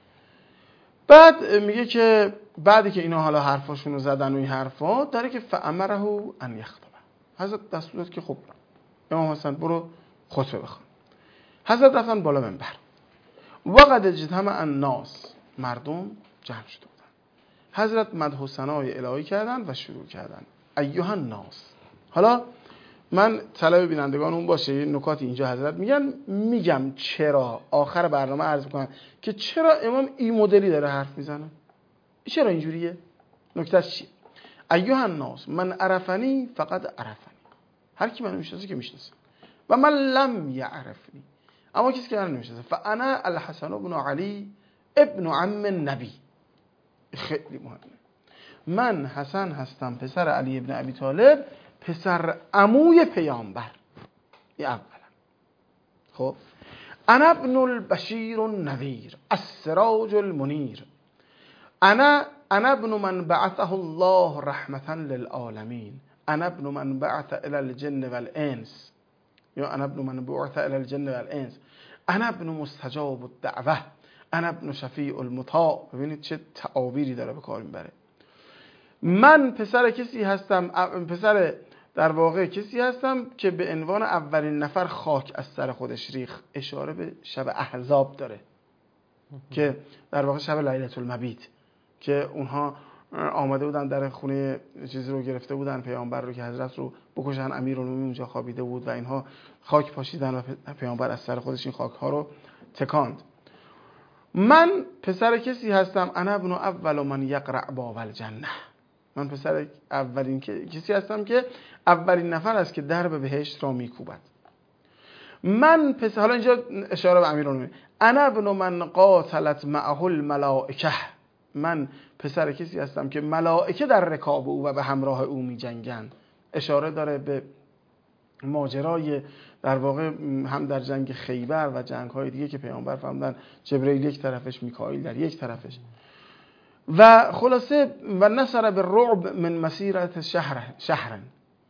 بعد میگه که بعدی که اینا حالا حرفاشون رو زدن و این حرفا داره که فامره ان یخطب، حضرت دستور داد که خب امام حسن برو خطبه بخوان. حضرت رفتن بالا منبر. وقد اجتمع الناس، مردم جمع شده بودن. حضرت مدح و ثنای الهی کردن و شروع کردن ایها الناس. حالا من طلب بینندگان اون باشه یه نکاتی اینجا حضرت میگم چرا آخر برنامه عرض میکنم که چرا امام این مدلی داره حرف میزنه، چرا اینجوریه، نکتهش چیه؟ ایها الناس من عرفنی فقط عرفنی، هر کی منو میشناسه که میشناسه، و من لم یعرفنی، اما کسی که منو نمیشناسه فانا الحسن بن علی ابن عم النبی. خیلی مهمه، من حسن هستم پسر علی ابن ابی طالب، پسر عموی پیامبر. این اولا. خب انا ابن البشیر النذیر السراج المنیر، انا ابن من بعثه الله رحمتا للعالمین، انا ابن من بعث الى الجن والانس، یا انا ابن من بعث الى الجن والانس، انا ابن مستجاب الدعوه، انا ابن شفیع المطاع. ببینید چه تعابیری داره به کار میبره. من پسر کسی هستم، پسر در واقع کسی هستم که به عنوان اولین نفر خاک از سر خودش ریخ. اشاره به شب احزاب داره که در واقع شب لیلة المبیت که اونها آمده بودن در خونه چیزی رو گرفته بودن پیامبر رو که حضرت رو بکشن، امیرالمومنین اونجا خوابیده بود و اینها خاک پاشیدن و پیامبر از سر خودش این خاک ها رو تکاند. من پسر کسی هستم انا ابن اول من یقرع باب الجنه، من پسر اولین کسی هستم که اولین نفر است که درب بهشت را میکوبد. من پسر، حالا اینجا اشاره به امیرالمومنین، انا ابن من قاتلت معه الملائکه، من پسر کسی هستم که ملائکه در رکاب او و به همراه او می جنگن. اشاره داره به ماجرای در واقع هم در جنگ خیبر و جنگ های دیگه که پیامبر فرمودن جبرئیل یک طرفش، میکائیل در یک طرفش. و خلاصه و نصر بالرعب من مسیرت شهرن،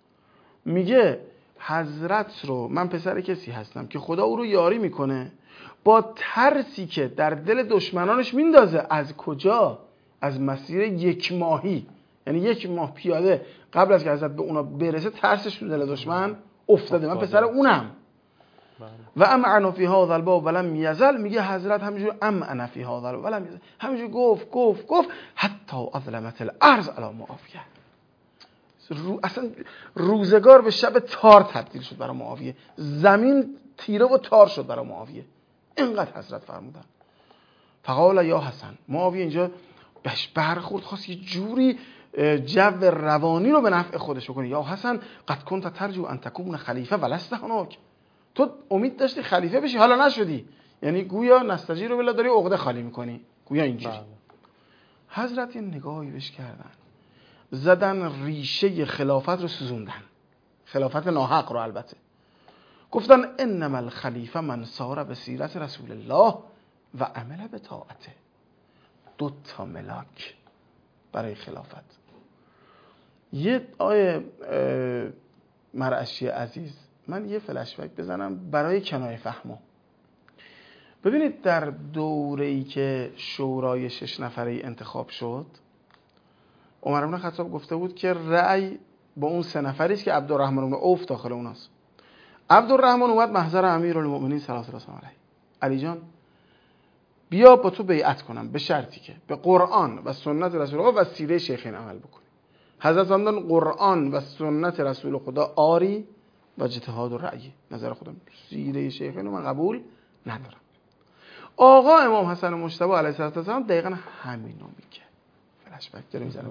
میگه حضرت رو، من پسر کسی هستم که خدا او رو یاری میکنه با ترسی که در دل دشمنانش میندازه. از کجا؟ از مسیر 1 ماهی، یعنی 1 ماه پیاده قبل از که حضرت به اونا برسه ترسش تو دل دشمن افتاده. من پسر اونم. و امعن فی هذا الباب ولم یزل، میگه حضرت همینجور امعن فی هذا الباب ولم یزل، همینجور گفت حتی اظلمت الارض علی معاویه. اصلا روزگار به شب تار تبدیل شد برای معاویه، زمین تیره و تار شد برای معاویه، اینقدر حضرت فرمودن. فقال یا حسن، معاویه اینجا بهش برخورد، خواست یه جوری جو روانی رو به نفع خودش کنه. یا حسن قد کنت ترجو ان تکون خلیفه ولست هناک، تو امید داشتی خلیفه بشی حالا نشدی، یعنی گویا نستجیر رو بلا داری عقده خالی میکنی، گویا اینجوری. حضرت این نگاهی بهش کردن، زدن ریشه خلافت رو سوزوندن، خلافت ناحق رو البته. گفتن انما الخلیفه من سار به سیرت رسول الله و عمل به طاعته. 2 ملاک برای خلافت. یه آیه مرعشی عزیز، من یه فلش بک بزنم برای کنایه فهمو. ببینید در دوره‌ای که شورای 6 نفره انتخاب شد، عمر بن خطاب گفته بود که رأی با اون 3 نفری است که عبدالرحمن بن عوف داخل اوناست. عبدالرحمن اومد محضر امیرالمؤمنین صلی الله علیه: علی جان بیا با تو بیعت کنم به شرطی که به قرآن و سنت رسول الله و سیره شیخین عمل بکنی. حضرت فرمودن قرآن و سنت رسول خدا آری و اجتهاد و رأی، نظر خودم، سیره شیخین رو من قبول ندارم. آقا امام حسن مجتبی علیه السلام دقیقا همینو میگه. فلش بک داره میزنه.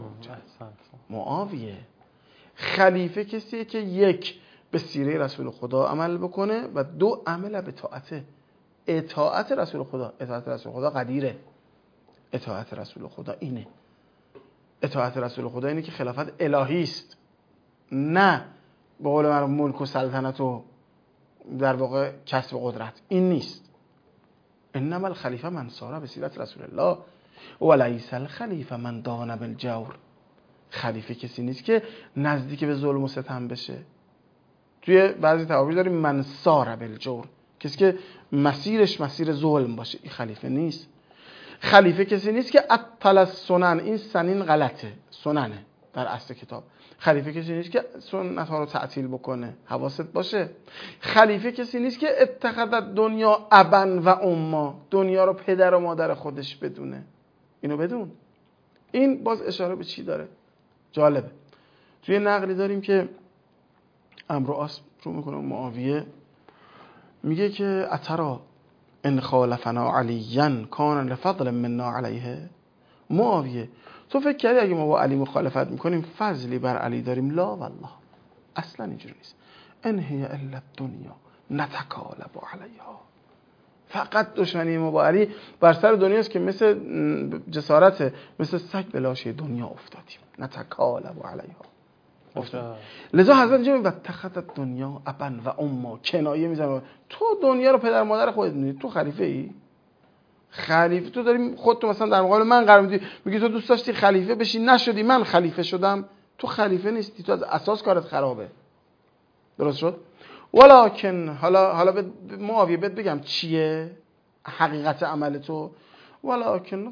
معاویه خلیفه کسیه که 1 به سیره رسول خدا عمل بکنه و 2 عمل به طاعته. اطاعت رسول خدا، اطاعت رسول خدا قدیره، اطاعت رسول خدا اینه. اطاعت رسول خدا اینه که خلافت الهی است، نه به قول من ملک و سلطنت و در واقع کسب قدرت. این نیست. انما الخلیفه من سار به سیرت رسول الله ولیس الخلیفه من دان بالجور. خلیفه کسی نیست که نزدیک به ظلم و ستم بشه. توی بعضی تعابیر داریم من سار بالجور، کسی که مسیرش مسیر ظلم باشه، این خلیفه نیست. خلیفه کسی نیست که اطل السنن، این سنین غلطه، سننه در اصل کتاب. خلیفه کسی نیست که سنت ها رو تعطیل بکنه، حواست باشه. خلیفه کسی نیست که اتخذت دنیا ابا و اما، دنیا رو پدر و مادر خودش بدونه. اینو بدون. این باز اشاره به چی داره؟ جالبه. توی نقلی داریم که عمرو عاص رو میکنه معاویه، میگه که اترا ان خالفنا علیا کان لفضل منا علیه. معاویه تو فکر کردی اگه ما با علی مخالفت میکنیم فضلی بر علی داریم؟ لا والله، اصلا اینجوری نیست. ان هی الا الدنیا نتکالب علیها. فقط دشمنی ما با علی بر سر دنیاست که مثل جسارت، مثل سگ به لاشه دنیا افتادیم. نتکالب علیها افتاد. لذا حضرت اینجا و اتخذت دنیا ابا و اما، کنایه میزنه. تو دنیا رو پدر مادر خودت میدونی، تو خلیفه ای؟ خلیفه تو داری خودت مثلا در مقابل من قرار میدی، میگی تو دوست داشتی خلیفه بشی نشدی، من خلیفه شدم. تو خلیفه نیستی، تو از اساس کارت خرابه. درست شد؟ ولکن حالا معاویه بهت بگم چیه حقیقت عمل تو. ولکن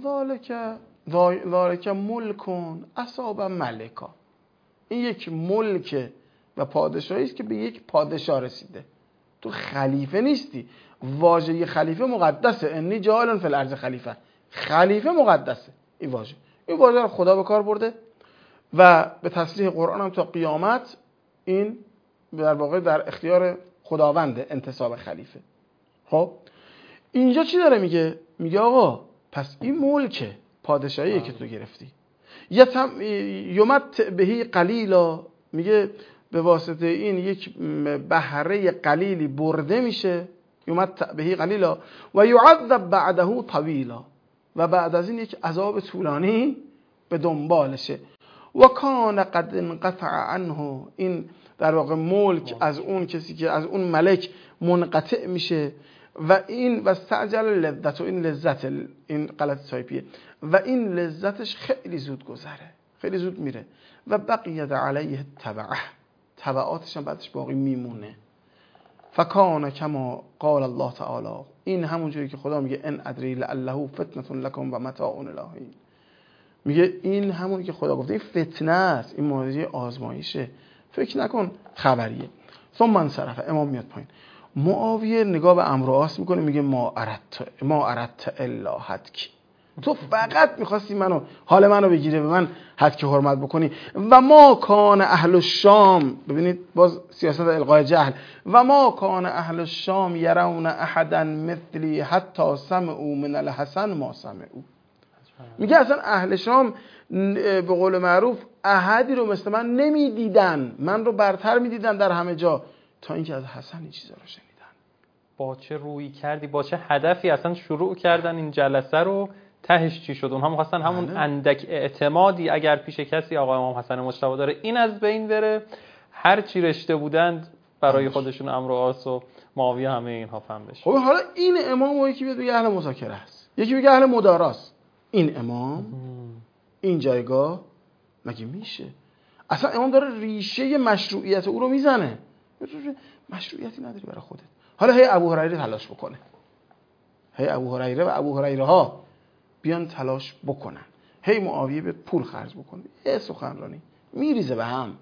ذالک ملکون اصاب ملکا. این یک ملک و پادشاهی است که به یک پادشاه رسیده. تو خلیفه نیستی. واژه خلیفه مقدسه. انی جاعل فی الارض خلیفه. خلیفه مقدسه. این واژه رو خدا به کار برده و به تصریح قرآن هم تا قیامت این در واقع در اختیار خداونده انتصاب خلیفه. خب اینجا چی داره میگه؟ میگه آقا پس این ملک پادشاهیه که تو گرفتی. یمت بهی قلیلا، میگه به واسطه این یک بهره قلیلی برده میشه. یمت بهی قلیلا و یعذب بعده طویلا، و بعد از این یک عذاب طولانی به دنبالشه. و کان قد انقطع عنه، این در واقع ملک از اون کسی که از اون ملک منقطع میشه. و این و استعجل لذت، و این لذت، این غلط تایپیه، و این لذتش خیلی زود گذره، خیلی زود میره. و بقیت علیه تبعه، تبعاتش هم بعدش باقی میمونه. فکان کما قال الله تعالی، این همون جوری که خدا میگه ان ادری لعله فتنه لکم و متاع الهی. میگه این همونی که خدا گفته، این فتنه است، این ماجرای آزمایشه، فکر نکن خبریه. ثم انصرف، امام میاد پایین. معاویه نگاه به عمرو عاص میکنه، میگه ما اردت الا حدک، تو فقط میخواستی حال منو بگیره، به من حدک حرمت بکنی. و ما کان اهل الشام، ببینید باز سیاست القای جهل. و ما کان اهل الشام یرون احدا مثلی حتی سمعوا من الحسن ما سمعوا. میگه اصلا اهل شام به قول معروف احدی رو مثل من نمیدیدن، من رو برتر میدیدن در همه جا، تا اینکه از حسن این چیزا رو شنیدن. با چه رویی کردی، با چه هدفی اصلا شروع کردن این جلسه رو؟ تهش چی شد؟ اونها می‌خواستن همون اندک اعتمادی اگر پیش کسی آقا امام حسن مجتبی داره این از بین بره، هر چی رشته بودند برای خودشون امر و آس و معاویه همه اینها فهم بشه. خب حالا این امام و یکی بگه اهل مذاکره است، یکی بگه اهل مداراست، این امام این جایگاه مگه میشه؟ اصلا امام داره ریشه مشروعیت او رو میزنه. مشروعیتی نداری برای خودت. حالا هی ابو هریره تلاش بکنه، هی ابو هریره و ابو هریره ها بیان تلاش بکنن، هی معاویه به پول خرج بکنه، یه سخنرانی میریزه به هم.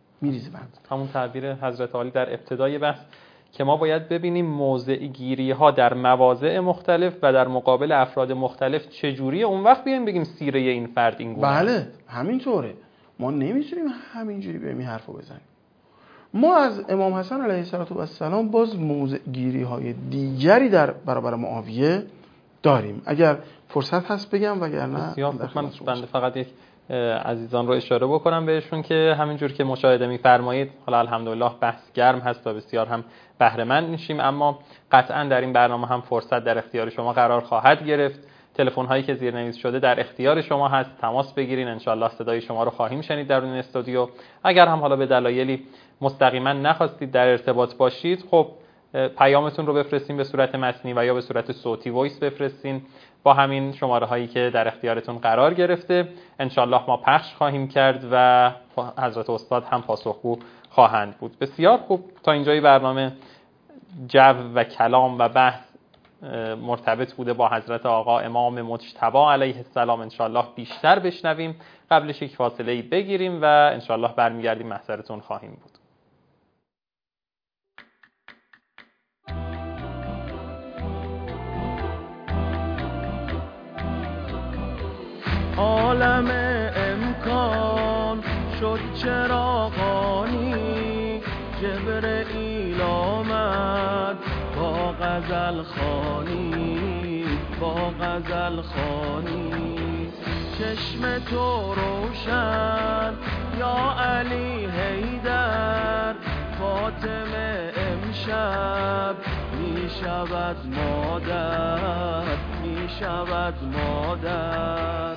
همون تعبیر حضرت علی در ابتدای بحث که ما باید ببینیم موضع گیری ها در مواضع مختلف و در مقابل افراد مختلف چجوریه، اون وقت بیایم بگیم سیره این فرد این گونه. بله همینطوره، ما نمیتونیم همینجوری به این حرفو بزنیم. ما از امام حسن علیه السلام باز موضع گیری های دیگری در برابر معاویه داریم. اگر فرصت هست بگم، وگرنه من بنده فقط یک عزیزان رو اشاره بکنم بهشون که همینجور که مشاهده می‌فرمایید، حالا الحمدلله بحث گرم هست و بسیار هم بهره مند میشیم، اما قطعا در این برنامه هم فرصت در اختیار شما قرار خواهد گرفت. تلفن هایی که زیرنویس شده در اختیار شما هست، تماس بگیرین، انشالله صدای شما رو خواهیم شنید در این استودیو. اگر هم حالا به دلایلی مستقیما نخواستید در ارتباط باشید، خب پیامتون رو بفرستین به صورت متنی و یا به صورت صوتی وایس بفرستین با همین شماره هایی که در اختیارتون قرار گرفته. انشالله ما پخش خواهیم کرد و حضرت استاد هم پاسخگو خواهند بود. بسیار خوب، تا اینجای برنامه جو و کلام و بحث مرتبط بوده با حضرت آقا امام مجتبی علیه السلام. انشالله بیشتر بشنویم، قبلش یک فاصله بگیریم و انشالله برمیگردیم محضرتون خواهیم بود. عالم امکان شد چراغانی، جبرئیل آمد با غزل خوانی، با غزل خوانی. چشم تو روشن یا علی حیدر، فاطمه امشب می شود مادر، می شود مادر.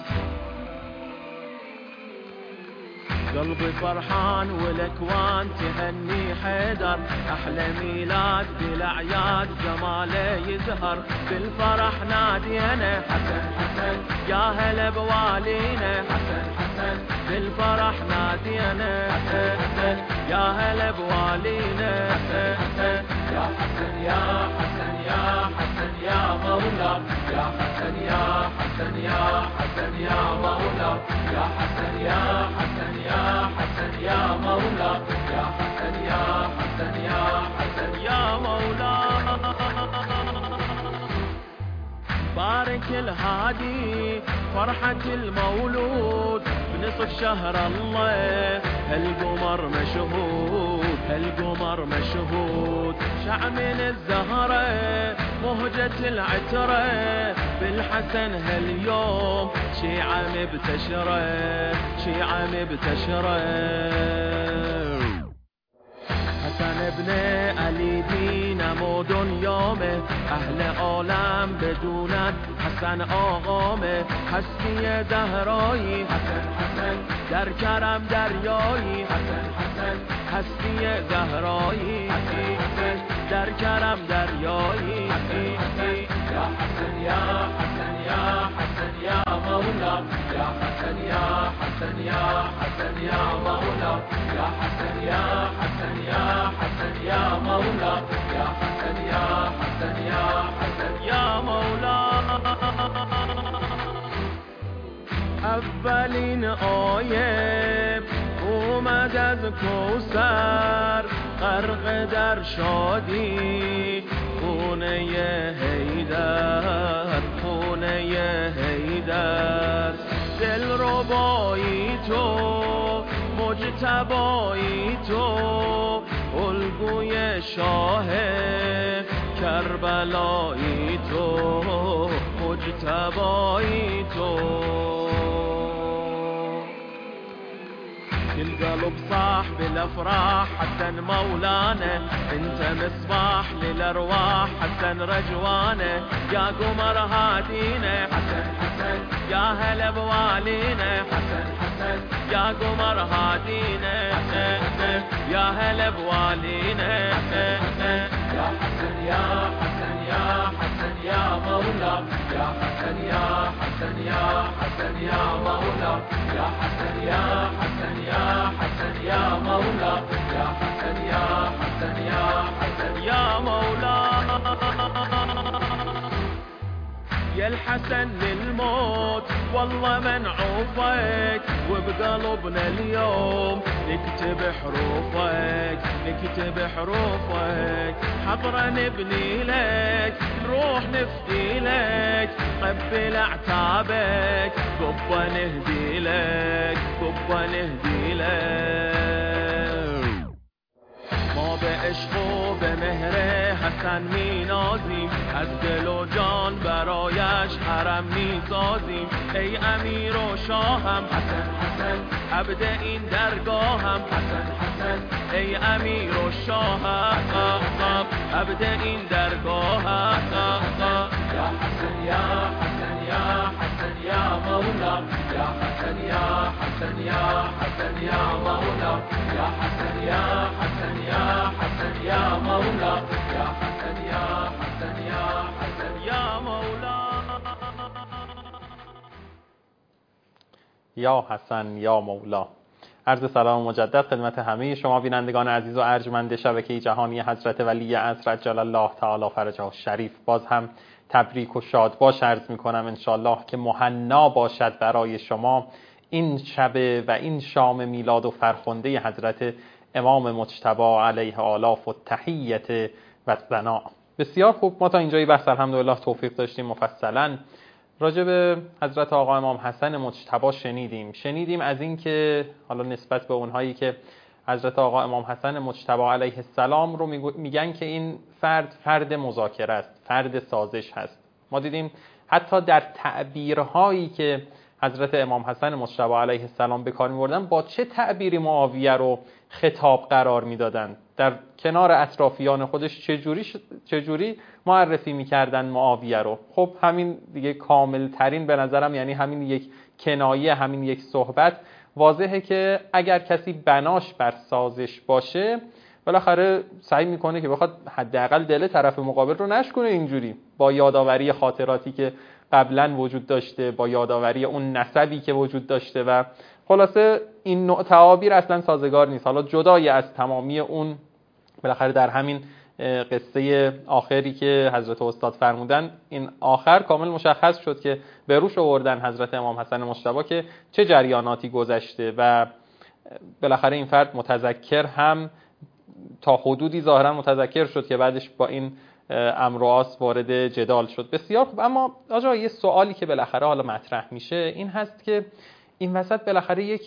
قلبي فرحان والاكوان تهني حيدر، احلى ميلاد بالاعياد جماله يزهر، بالفرح نادينا حسن حسن يا هلا بوالينا، حسن حسن بالفرح نادينا، حسن حسن يا هلا بوالينا، حسن حسن يا حسن يا حسن يا حسن يا مولا، يا حسن يا حسن يا حسن يا مولا، يا حسن يا حسن يا حسن يا مولا، يا حسن يا حسن يا حسن يا مولا. بارك الهادي فرحة المولود بنصف شهر الله، هالقمر مشهود، هالقمر مشهود. شع من الزهرة مهجة العترة، بالحسن هاليوم شيعة مبتشرة، شيعة مبتشرة. حسن ابن علی دینم و دنیامه، اهل عالم بدونن حسن آقامه، هستی زهرایی حسن حسن در کرم دریایی، حسن حسن هستی زهرایی حسن حسن در کرم دریایی، حسن حسن یا حسن یا حسن یا حسن یا مولا، یا حسن یا حسن یا حسن یا مولا، یا حسن یا حسن یا حسن یا مولا، یا حسن یا حسن یا حسن یا مولا. اولین آیه اومد از کوثر، غرق در شادی خونه حیدر، خونه حیدر. دل ربایی تو مجتبایی تو، الگوی شاه کربلایی تو، مجتبی مجتبای تو. كل قلب صاح بالافراح حسن مولانا، انت مصباح للارواح حسن رجوانا، يا قمر هادينا حسن حسن، يا هلا بوالينا حسن حسن، يا قمر هادينا يا هلا بوالينا، يا حسن يا حسن يا حسن يا مولا، يا حسن يا حسن يا حسن يا مولا، يا حسن يا حسن يا حسن يا مولا، يا حسن يا حسن يا حسن يا مولا. يا الحسن للموت والله منعوفك، وبقلبنا اليوم نكتب حروفك، نكتب حروفك، حضرا نبني لك نروح نفدي لك، قبل اعتابك قبة نهدي لك، قبة نهدي لك. ما به عشق و به مهر حسن می نازیم، از دل و جان برایش حرم می سازیم. ای امیر و شاهم حسن حسن، عبد این درگاهم حسن حسن، ای امیر و شاهم عبد این درگاهم. یا حسن یا حسن یا حسن یا مولا، یا حسن یا حسن یا حسن یا مولا، یا حسن یا حسن یا حسن یا مولا، یا حسن یا حسن یا حسن یا مولا. یا حسن یا مولا. عرض سلام مجدد خدمت همه شما بینندگان عزیز و ارجمند شبکه جهانی حضرت ولی عصر عجل الله تعالی فرجه الشریف. باز هم تبریک و شاد باش عرض می کنم انشالله که مهنا باشد برای شما این شب و این شام میلاد و فرخنده حضرت امام مجتبی علیه آلاف و تحیت و ثنا. بسیار خوب، ما تا اینجای بحث الحمدلله توفیق داشتیم مفصلا راجع به حضرت آقا امام حسن مجتبی شنیدیم از این که حالا نسبت به اونهایی که حضرت آقا امام حسن مجتبی علیه السلام رو میگن که این فرد مذاکره است، فرد سازش هست. ما دیدیم حتی در تعبیرهایی که حضرت امام حسن مجتبی علیه السلام به کار می‌بردن با چه تعبیری معاویه رو خطاب قرار میدادن، در کنار اطرافیان خودش چجوری معرفی میکردن معاویه رو. خب همین دیگه کامل ترین به نظرم، یعنی همین یک کنایه، همین یک صحبت واضحه که اگر کسی بناش بر سازش باشه بالاخره سعی میکنه که بخواد حداقل دل طرف مقابل رو نشکنه، اینجوری با یادآوری خاطراتی که قبلا وجود داشته، با یادآوری اون نسبی که وجود داشته و خلاصه این نوع تعابیر اصلا سازگار نیست. حالا جدای از تمامی اون، بالاخره در همین قصه آخری که حضرت استاد فرمودن، این آخر کامل مشخص شد که به روش آوردن حضرت امام حسن مجتبی که چه جریاناتی گذشته و بالاخره این فرد متذکر هم تا حدودی ظاهرا متذکر شد که بعدش با این امر و آس وارد جدال شد. بسیار خوب، اما آقا یه سوالی که بالاخره حالا مطرح میشه این هست که این وسط بالاخره یک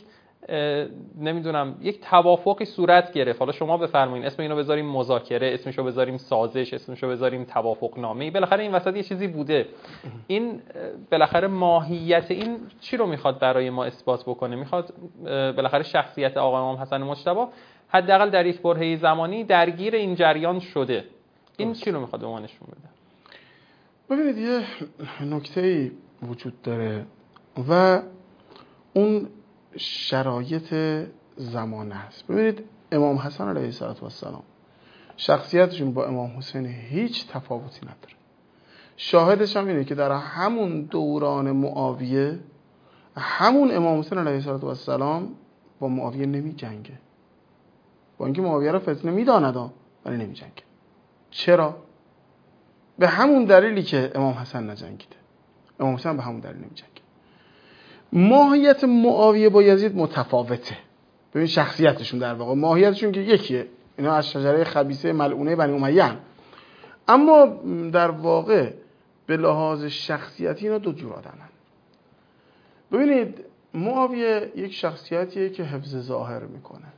توافقی صورت گرفت. حالا شما بفرمایید اسم اینو بذاریم مذاکره، اسمشو بذاریم سازش، اسمشو بذاریم توافق نامه. بالاخره این وسط یه چیزی بوده. این بالاخره ماهیت این چی رو میخواد برای ما اثبات بکنه؟ میخواد بالاخره شخصیت آقا امام حسن مجتبی حداقل در یک برهه زمانی درگیر این جریان شده. این چی رو میخواد به ما نشون بده؟ ببینید یه نکته‌ای وجود داره و اون شرایط زمانه هست. ببینید امام حسن علیه السلام شخصیتشون با امام حسین هیچ تفاوتی نداره. شاهدش هم اینه که در همون دوران معاویه همون امام حسین علیه السلام با معاویه نمی جنگه، با اینکه معاویه رو فتنه میداند ولی نمی جنگه. چرا؟ به همون دلیلی که امام حسن نجنگیده. امام حسن به همون دلیل نمی جنگه. ماهیت معاویه با یزید متفاوته. ببین شخصیتشون در واقع ماهیتشون که یکیه، اینا از شجره خبیثه ملعونه بنی امیه هم. اما در واقع به لحاظ شخصیتی اینا دو جور آدمن. ببینید معاویه یک شخصیتیه که حفظ ظاهر میکنه،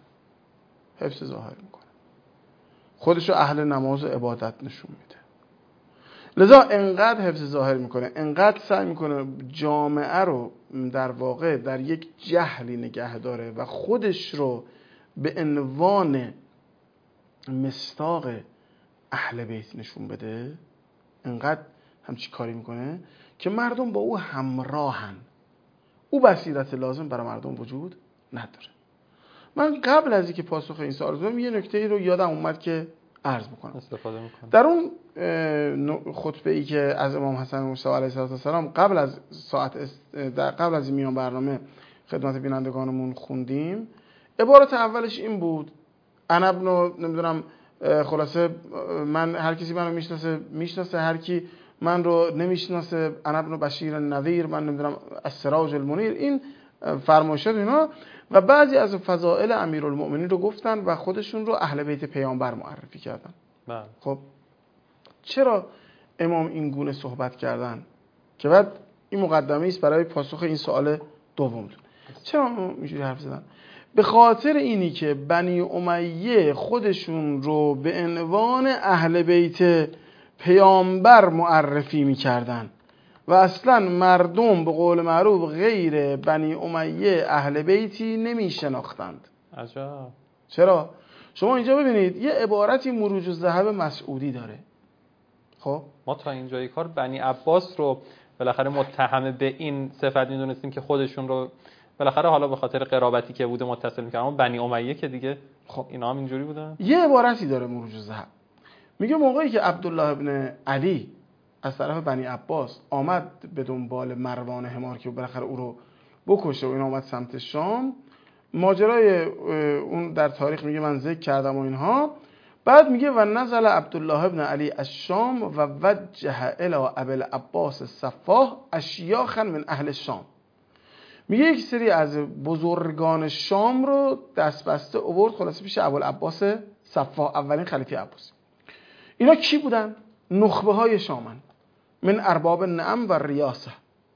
خودشو اهل نماز و عبادت نشون میده، لذا انقدر حفظ ظاهر میکنه، انقدر سعی میکنه جامعه رو در واقع در یک جهلی نگه داره و خودش رو به عنوان مصداق اهل بیت نشون بده، انقدر همچی کاری میکنه که مردم با او همراهن. او بصیرت لازم برای مردم وجود نداره. من قبل از اینکه پاسخ این سوال بدم یه نکته ای رو یادم اومد که عرض میکنم. استفاده میکنم. در اون خطبه ای که از امام حسن مجتبی علیه السلام قبل از این میان برنامه خدمت بینندگانمون خوندیم، عبارت اولش این بود: انا ابن نمیدونم خلاصه من هر کسی منو میشناسه، هر کی من رو نمیشناسه انا ابن بشیر نذیر، من نمیدونم السراج المنیر. این فرمایشات اینا و بعضی از فضائل امیرالمؤمنین رو گفتن و خودشون رو اهل بیت پیامبر معرفی کردن. بله. خب چرا امام این گونه صحبت کردن؟ که بعد این مقدمه است برای پاسخ این سوال دوم. چرا اینجوری حرف زدن؟ به خاطر اینی که بنی امیه خودشون رو به عنوان اهل بیت پیامبر معرفی میکردن و اصلا مردم به قول معروف غیر بنی امیه اهل بیتی نمیشناختند. عجب. چرا؟ شما اینجا ببینید یه عبارتی مروج الذهب مسعودی داره. خب ما تا اینجای کار بنی عباس رو بالاخره متهم به این صفت میدونستیم که خودشون رو بالاخره حالا به خاطر قرابتی که بوده متصل می‌کردن. اما بنی امیه که دیگه خب اینا هم اینجوری بودن. یه عبارتی داره مروج الذهب، میگه موقعی که عبدالله ابن علی از طرف بنی عباس آمد به دنبال مروان حمار که بالاخره او رو بکشه و این آمد سمت شام، ماجرای اون در تاریخ میگه من ذکر کردم و اینها. بعد میگه و نزل عبدالله ابن علی الشام و وجه الی ابی العباس الصفاح اشیاخا من اهل الشام. میگه یک سری از بزرگان شام رو دست بسته آورد خلاصه پیش ابوالعباس صفاح، اولین خلیفه عباسی. اینا کی بودن؟ نخبه های شامن، من ارباب نعم و ریاسه.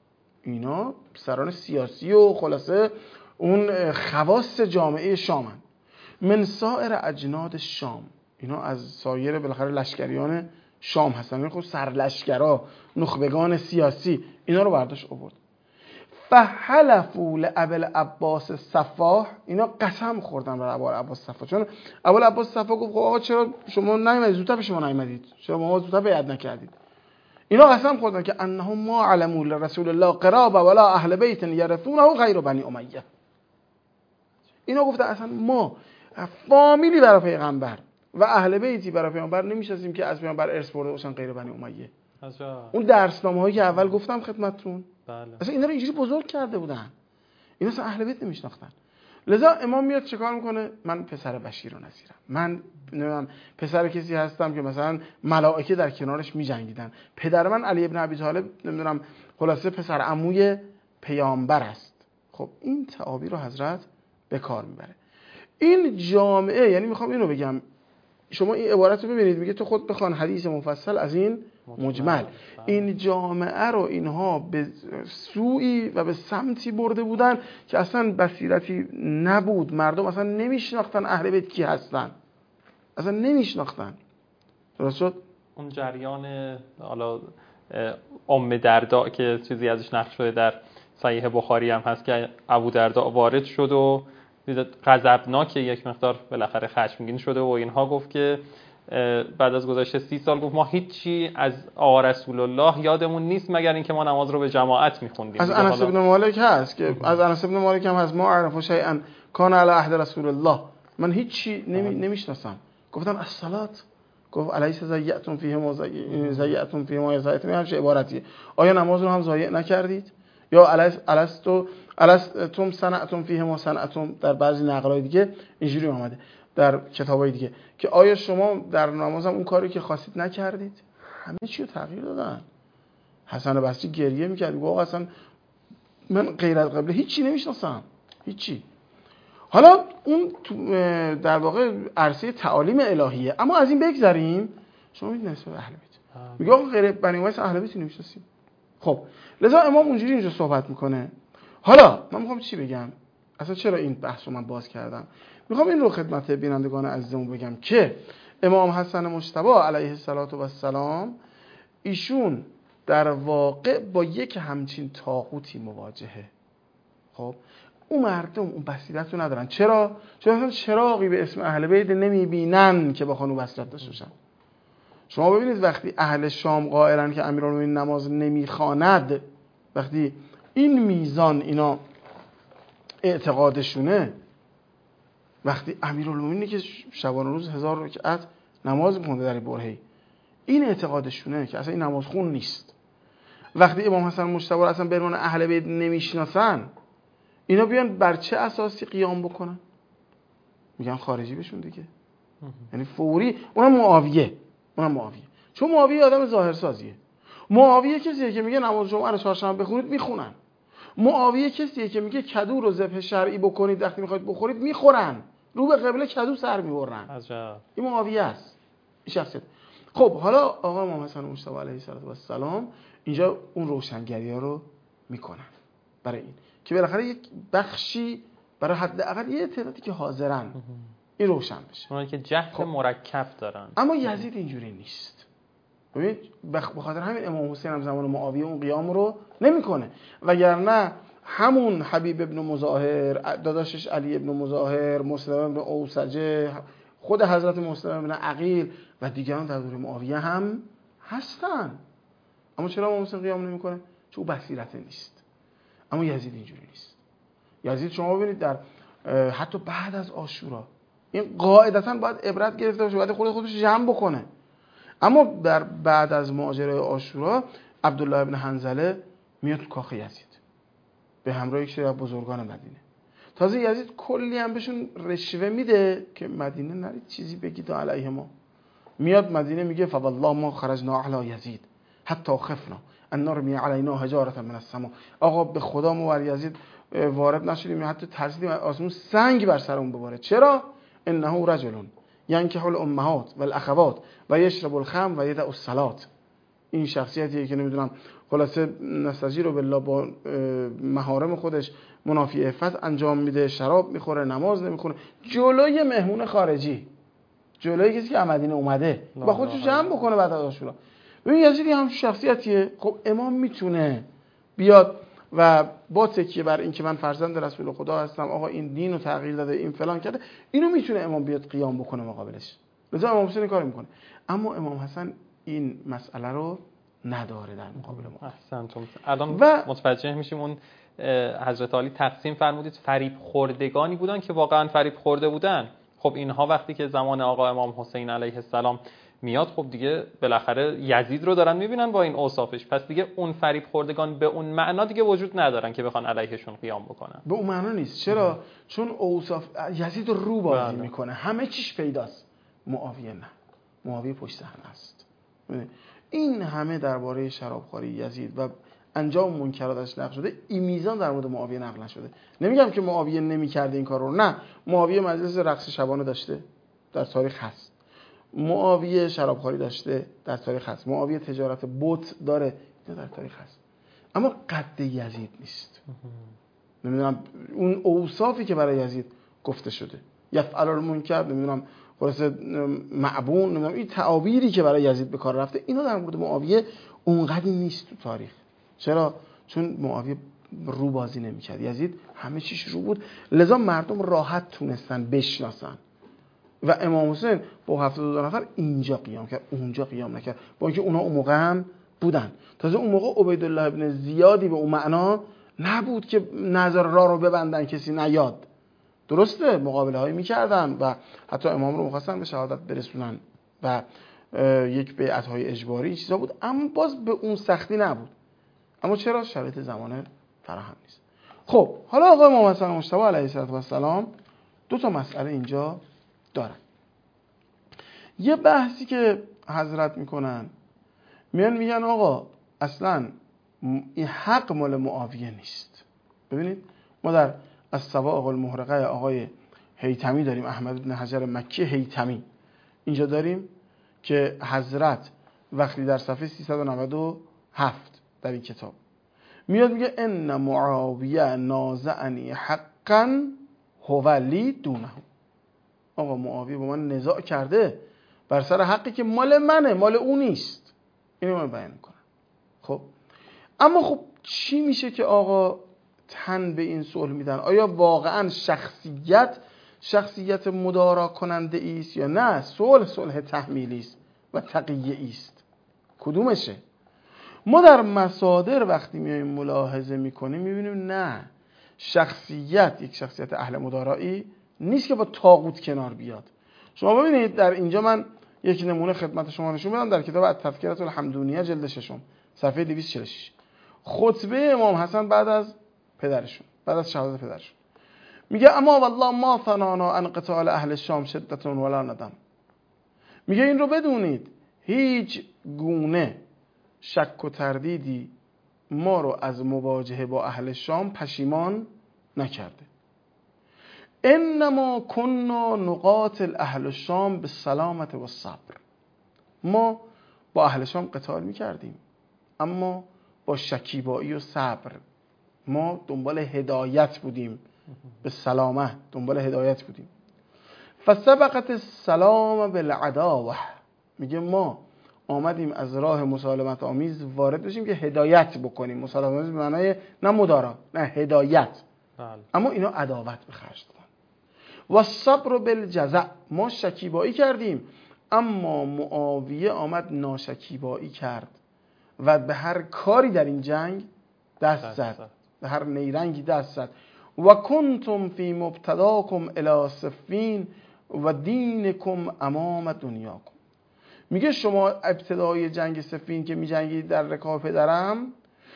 اینا سران سیاسی و خلاصه اون خواص جامعه شامن. من سایر اجناد شام، اینا از سایر بالاخره لشکریان شام هستن، خب سرلشکرا، نخبگان سیاسی، اینا رو برداشت آورد. فحلفوا لابی العباس الصفاح، اینا قسم خوردن برای ابوالعباس صفاح، چون ابوالعباس صفاح گفت خب آقا چرا شما نیومدید، زودتر شما نیومدید، چرا ما زودتر بیعت نکردید؟ اینا قسم خوردن که انهم ما علموا لرسول الله قرابه ولا اهل بیت یرثونه غیر بنی امیه. اینا گفتن اصلا ما فامیلی برای پیغمبر و اهل بیتی برای پیغمبر نمیشناسیم که از پیغمبر ارث برده باشن غیر بنی امیه. اون درسنامه‌هایی که اول گفتم خدمتتون، بله. اصلا اینا رو اینجوری بزرگ کرده بودن، اینا اصلا اهل بیت نمیشناختن. لذا امام میاد چیکار میکنه؟ من پسر بشیر و نذیرم، من نمیدونم پسر کسی هستم که مثلا ملائکه در کنارش میجنگیدن، پدر من علی ابن ابی طالب نمیدونم خلاصه پسر عموی پیامبر است. خب این تعابیر رو حضرت به کار میبره. این جامعه، یعنی میخوام اینو بگم، شما این عبارت رو ببینید، میگه تو خود بخوان حدیث مفصل از این مجمل. این جامعه رو اینها به سوی و به سمتی برده بودن که اصلا بصیرتی نبود، مردم اصلا نمیشناختن اهل بیت کی هستن، اصلا نمیشناختن. درست شد؟ اون جریان حالا ام درداء که چیزی ازش نقل شده در صحیح بخاری هم هست که ابو درداء وارد شد و غضبناک یک مقدار بالاخره خشمگین شده و اینها، گفت که بعد از گذشت 30 سال گفت ما هیچی از آقا رسول الله یادمون نیست مگر اینکه ما نماز رو به جماعت میخوندیم. از انس بن مالک هست که از انس بن مالک هم هست ما عرفوا شیئا کان علی عهد رسول الله، من هیچی نمیشناسم. گفتم الصلات، گفت الیس ضیعتم فیه ما ضیعتم فیه ما ضیعتم، هر چه عبارتیه، آیا نماز رو هم ضایع نکردید؟ یا الستم صنعتم فیه ما صنعتم، در بعضی نقل‌های دیگه اینجوری اومده در کتابای دیگه که آیا شما در نماز هم اون کاری که خواستید نکردید؟ همه چی رو تغییر دادن. حسن بصری گریه میکرد، گفت اصلا من غیر از قبله هیچی نمیشناسم، هیچی. حالا اون در واقع عرصه تعالیم الهیه. اما از این بگذریم، شما میگید نسبت اهل بیت، میگه آقا غیر بنی امیه اهل بیت نمیشناسیم. خب لذا امام اونجوری اینجا صحبت میکنه. حالا من میخوام چی بگم؟ اصلا چرا این بحث رو من باز کردم؟ میخوام این رو خدمت بینندگان عزیزمون بگم که امام حسن مجتبی علیه السلام ایشون در واقع با یک همچین طاغوتی مواجهه. خب اون مردم اون بصیرت رو ندارن. چرا؟ چون اصلا چراغی به اسم اهل بیت نمیبینن که بخوان اون بصیرت داشته باشن. شما ببینید وقتی اهل شام قائلن که امیرالمومنین نماز نمیخواند، وقتی این میزان اینا اعتقادشونه، وقتی امیرالمومنینی که شبانه روز 1000 رکعت نماز میخونده در برهه‌ای، این اعتقادشونه که اصلا این نماز خون نیست، وقتی امام حسن مجتبی رو اصلا به عنوان اهل بیت نمیشناسن، اینا بیان بر چه اساسی قیام بکنن؟ میگن خارجی بشون دیگه. یعنی فوری اونم معاویه. چون معاویه آدم ظاهرسازیه. معاویه کسیه که میگه نماز جمعه رو چهارشنبه بخونید میخونن. معاویه کسیه که میگه کدو رو ذبح شرعی بکنید وقتی میخواید بخورید میخورن. رو به قبله کدو سر میبرن. عجب. این معاویه است. این شخصیت. خب حالا آقا امام حسن مجتبی علیه السلام اینجا اون روشنگری‌ها رو میکنن برای این که بالاخره یک بخشی برای حداقل یه تعدادی که حاضرن این روشن بشه. اونایی که جهت مرکب دارن. اما یزید اینجوری نیست. ببین به خاطر همین امام حسین هم زمان معاویه اون قیام رو نمیکنه، وگرنه همون حبیب ابن مظاهر، داداشش علی ابن مظاهر، مسلم ابن اوسجه، خود حضرت مسلم ابن عقیل و دیگران در دوره معاویه هم هستن. اما چرا امام حسین قیام نمیکنه؟ چون بصیرت نیست. اما یزید اینجوری نیست. یزید شما ببینید در حتی بعد از عاشورا این قاعدتاً باید عبرت گرفته باشه، باید خودش جمع بکنه. اما در بعد از ماجرای عاشورا عبدالله ابن حنظله میاد تو کاخ یزید به همراه یک سری از بزرگان مدینه. تازه یزید کلی هم بهشون رشوه میده که مدینه نرید چیزی بگید علیه ما. میاد مدینه میگه فوالله ما خرجنا علی یزید حتی خفنا ان نرمی علینا حجاره من السما. آقا به خدا ما بر یزید وارد نشدیم، حتی ترسیدیم آسمون سنگ بر سرمون بباره. چرا؟ انه رجل ینکح الامهات والاخوات و یشرب الخمر و یدع الصلاه. این شخصیتیه که نمیدونم خلاصه نستجیر بالله با محارم خودش منافی عفت انجام میده، شراب میخوره، نماز نمیخونه، جلوی مهمون خارجی، جلوی کسی که مدینه اومده با خودش جمع بکنه بعد از عاشورا. ببین یزیدی هم شخصیتیه. خب امام میتونه بیاد و با تکیه بر این که من فرزند رسول خدا هستم، آقا این دین رو تغییر داده، این فلان کرده، اینو میتونه امام بیاد قیام بکنه مقابلش. لذا امام حسین کار میکنه. اما امام حسن این مسئله رو نداره در مقابل ما. احسنتم. الان متوجه میشیم اون حضرت علی تقسیم فرمودید فریب خوردگانی بودن که واقعا فریب خورده بودن. خب اینها وقتی که زمان آقا امام حسین علیه السلام میاد، خب دیگه بالاخره یزید رو دارن میبینن با این اوصافش، پس دیگه اون فریب خوردگان به اون معنا دیگه وجود ندارن که بخوان علیهشون قیام بکنن. به اون معنا نیست. چرا؟ چون اوصاف یزید رو بازی میکنه، همه چیش پیداست. معاویه نه، معاویه پشت صحنه است. این همه درباره شرابخوری یزید و انجام منکراتش نقل شده، این میزان در مورد معاویه نقل نشده. نمیگم که معاویه نمیکرده این کار رو، نه، معاویه مجلس رقص شبانه داشته، در تاریخ هست. معاویه شرابخوری داشته، در تاریخ هست. معاویه تجارت بت داره، در تاریخ هست. اما قد یزید نیست. نمیدونم اون اوصافی که برای یزید گفته شده، یفعل المنکر، نمیدونم خلاصه معبون، نمیدونم این تعابیری که برای یزید به کار رفته، اینا در مورد معاویه اونقدر نیست تو تاریخ. چرا؟ چون معاویه رو بازی نمی‌کرد، یزید همه چیش رو بود، لذا مردم راحت تونستن بشناسن. و امام حسین با 72 نفر اینجا قیام کرد، اونجا قیام نکرد، با اینکه اونا اون موقع هم بودن. تازه اون موقع عبیدالله ابن زیادی به اون معنا نبود که نظر راه رو ببندن کسی نیاد. درسته مقابله هایی میکردن و حتی امام رو میخواستن به شهادت برسونن و یک بیعت های اجباری چیزا بود، اما باز به اون سختی نبود. اما چرا؟ شرایط زمان فراهم نیست. خب حالا آقای امام حسن مجتبی علیه السلام دو تا مسئله اینجا دارن. یه بحثی که حضرت میکنن، میگن آقا اصلا این حق مال معاویه نیست. ببینید ما در الصواعق المحرقه آقای هیثمی داریم، احمد بن حجر مکی هیثمی اینجا داریم که حضرت وقتی در صفحه 397 در این کتاب میاد میگه ان معاویه نازعنی حقا هو لی دونه. آقا معاویه با من نزاع کرده بر سر حقی که مال منه، مال اون نیست. اینو من بیان میکنم. خب اما خب چی میشه که آقا تن به این صلح میدن؟ آیا واقعا شخصیت مدارا کننده ایست یا نه صلح تحمیلی است و تقیه است؟ کدومشه؟ ما در مصادر وقتی میایم ملاحظه میکنیم میبینیم نه، یک شخصیت اهل مدارایی نیست که با طاغوت کنار بیاد. شما ببینید در اینجا من یک نمونه خدمت شما نشون بدم در کتاب التذکرة الحمدونیه جلد 6 صفحه 246 خطبه امام حسن بعد از شهادت پدرشون میگه اما والله ما ثنانا عن قتال اهل الشام شدة ولا ندم. میگه این رو بدونید هیچ گونه شک و تردیدی ما رو از مواجهه با اهل شام پشیمان نکرده. انما كنا نقاتل اهل الشام بالسلامة والصبر. ما با اهل شام قتال میکردیم اما با شکیبایی و صبر. ما دنبال هدایت بودیم، به سلامه دنبال هدایت بودیم. فسبقت السلام بالعداوه. میگه ما آمدیم از راه مسالمت آمیز وارد بشیم که هدایت بکنیم. مسالمت آمیز به معنای نه مدارا، نه هدایت. اما اینا عداوت به خرج دادن. و صبر بالجزع. ما شکیبایی کردیم اما معاویه آمد ناشکیبایی کرد و به هر کاری در این جنگ دست زد، به هر نیرنگی دست زد. و کنتم فی مبتداکم الی صفین و دینکم امام دنیاکم. میگه شما ابتدای جنگ صفین که میجنگید در رکاب پدرم،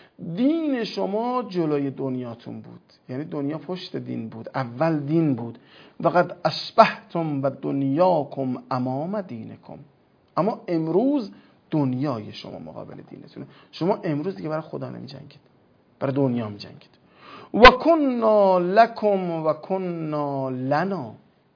دین شما جلوی دنیاتون بود، یعنی دنیا پشت دین بود، اول دین بود. و قد اصبحتم و دنیاکم امام دینکم. اما امروز دنیای شما مقابل دینتونه. شما امروز دیگه برای خدا نمیجنگید، برای دنیا میجنگید. و کنا لکم و کنا لنا.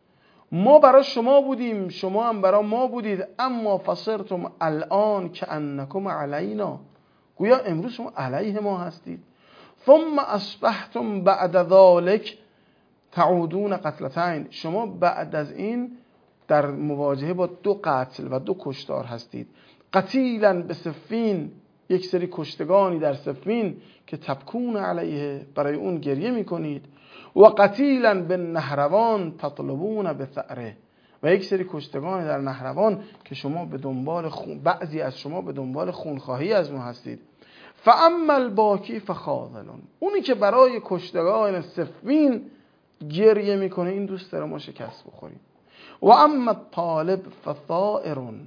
ما برای شما بودیم، شما هم برای ما بودید. اما فصرتم الان کأنکم علینا. گویا امروز شما علیه ما هستید. ثم اصبحتم بعد ذلك تعودون قتلتین. شما بعد از این در مواجهه با 2 قتل و 2 کشتار هستید. قتیلا به صفین، یک سری کشتگانی در صفین که تبکون علیه، برای اون گریه میکنید. و قتیلا به نهروان تطلبون به ثأره. و یک سری کشتگانی در نهروان که شما به دنبال بعضی از شما به دنبال خونخواهی از ما هستید. فاما الباکی فخاذلون. اونی که برای کشتگان صفین گریه میکنه این دوست داره ما شکست بخوریم. و اما طالب فثائرون.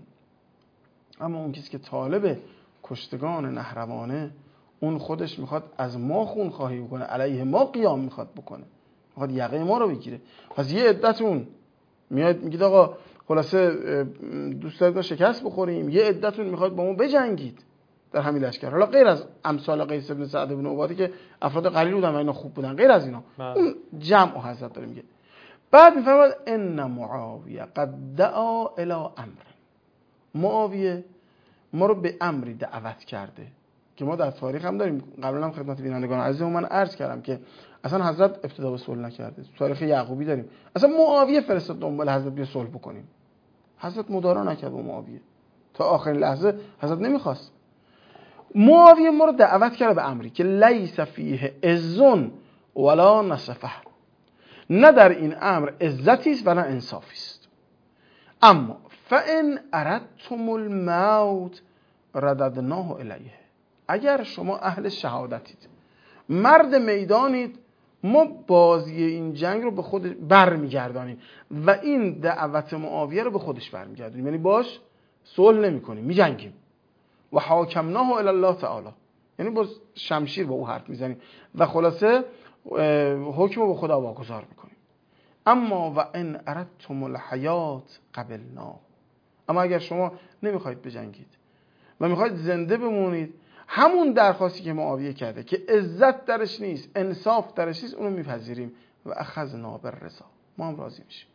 اما اون کسی که طالب کشتگان نهروانه، اون خودش میخواد از ما خون خواهی بکنه، علیه ما قیام میخواد بکنه، میخواد یقه ما رو بگیره. پس یه عدتون میاد میگید آقا خلاصه دوست دارید شکست بخوریم، یه عدتون میخواد با ما بجنگید در همین لشکر. حالا غیر از امثال قیس بن سعد بن عباده که افراد قلیل بودن و اینا خوب بودن، غیر از اینا اون جمع و حضرت داره میگه. بعد میفرماید ان معاویه قد دعا الی امر. معاویه ما رو به امری دعوت کرده که ما در تاریخ هم داریم. قبلا هم خدمت بینندگان عزیزم من عرض کردم که اصلا حضرت ابتدا به صلح نکرده. تاریخ یعقوبی داریم اصلا معاویه فرستاد دنبال حضرت بیا صلح بکنیم. حضرت مدارا نکرد با معاویه، تا آخرین لحظه حضرت نمیخواست. معاویه ما رو دعوت کرده به امری که لیس فیه عزٌ ولا نصفه. نه در این امر عزتی است و نه انصافی است. اما فان اردتم الموت رددناه الیه. اگر شما اهل شهادتید، مرد میدانید، ما بازی این جنگ رو به خود برمیگردانیم و این دعوت معاویه رو به خودش برمیگردانیم، یعنی باش صلح نمی‌کنیم، میجنگیم. و حاکمناه الی الله تعالی، یعنی با شمشیر با او حرف میزنیم و خلاصه حکم رو به خدا واگذار میکنیم. اما و ان اردتم الحیات قبلنا. اما اگر شما نمیخواید بجنگید و میخواید زنده بمونید، همون درخواستی که معاویه کرده که عزت درش نیست، انصاف درش نیست، اونو میپذیریم. و اخذنا بالرضا، ما هم راضی میشیم.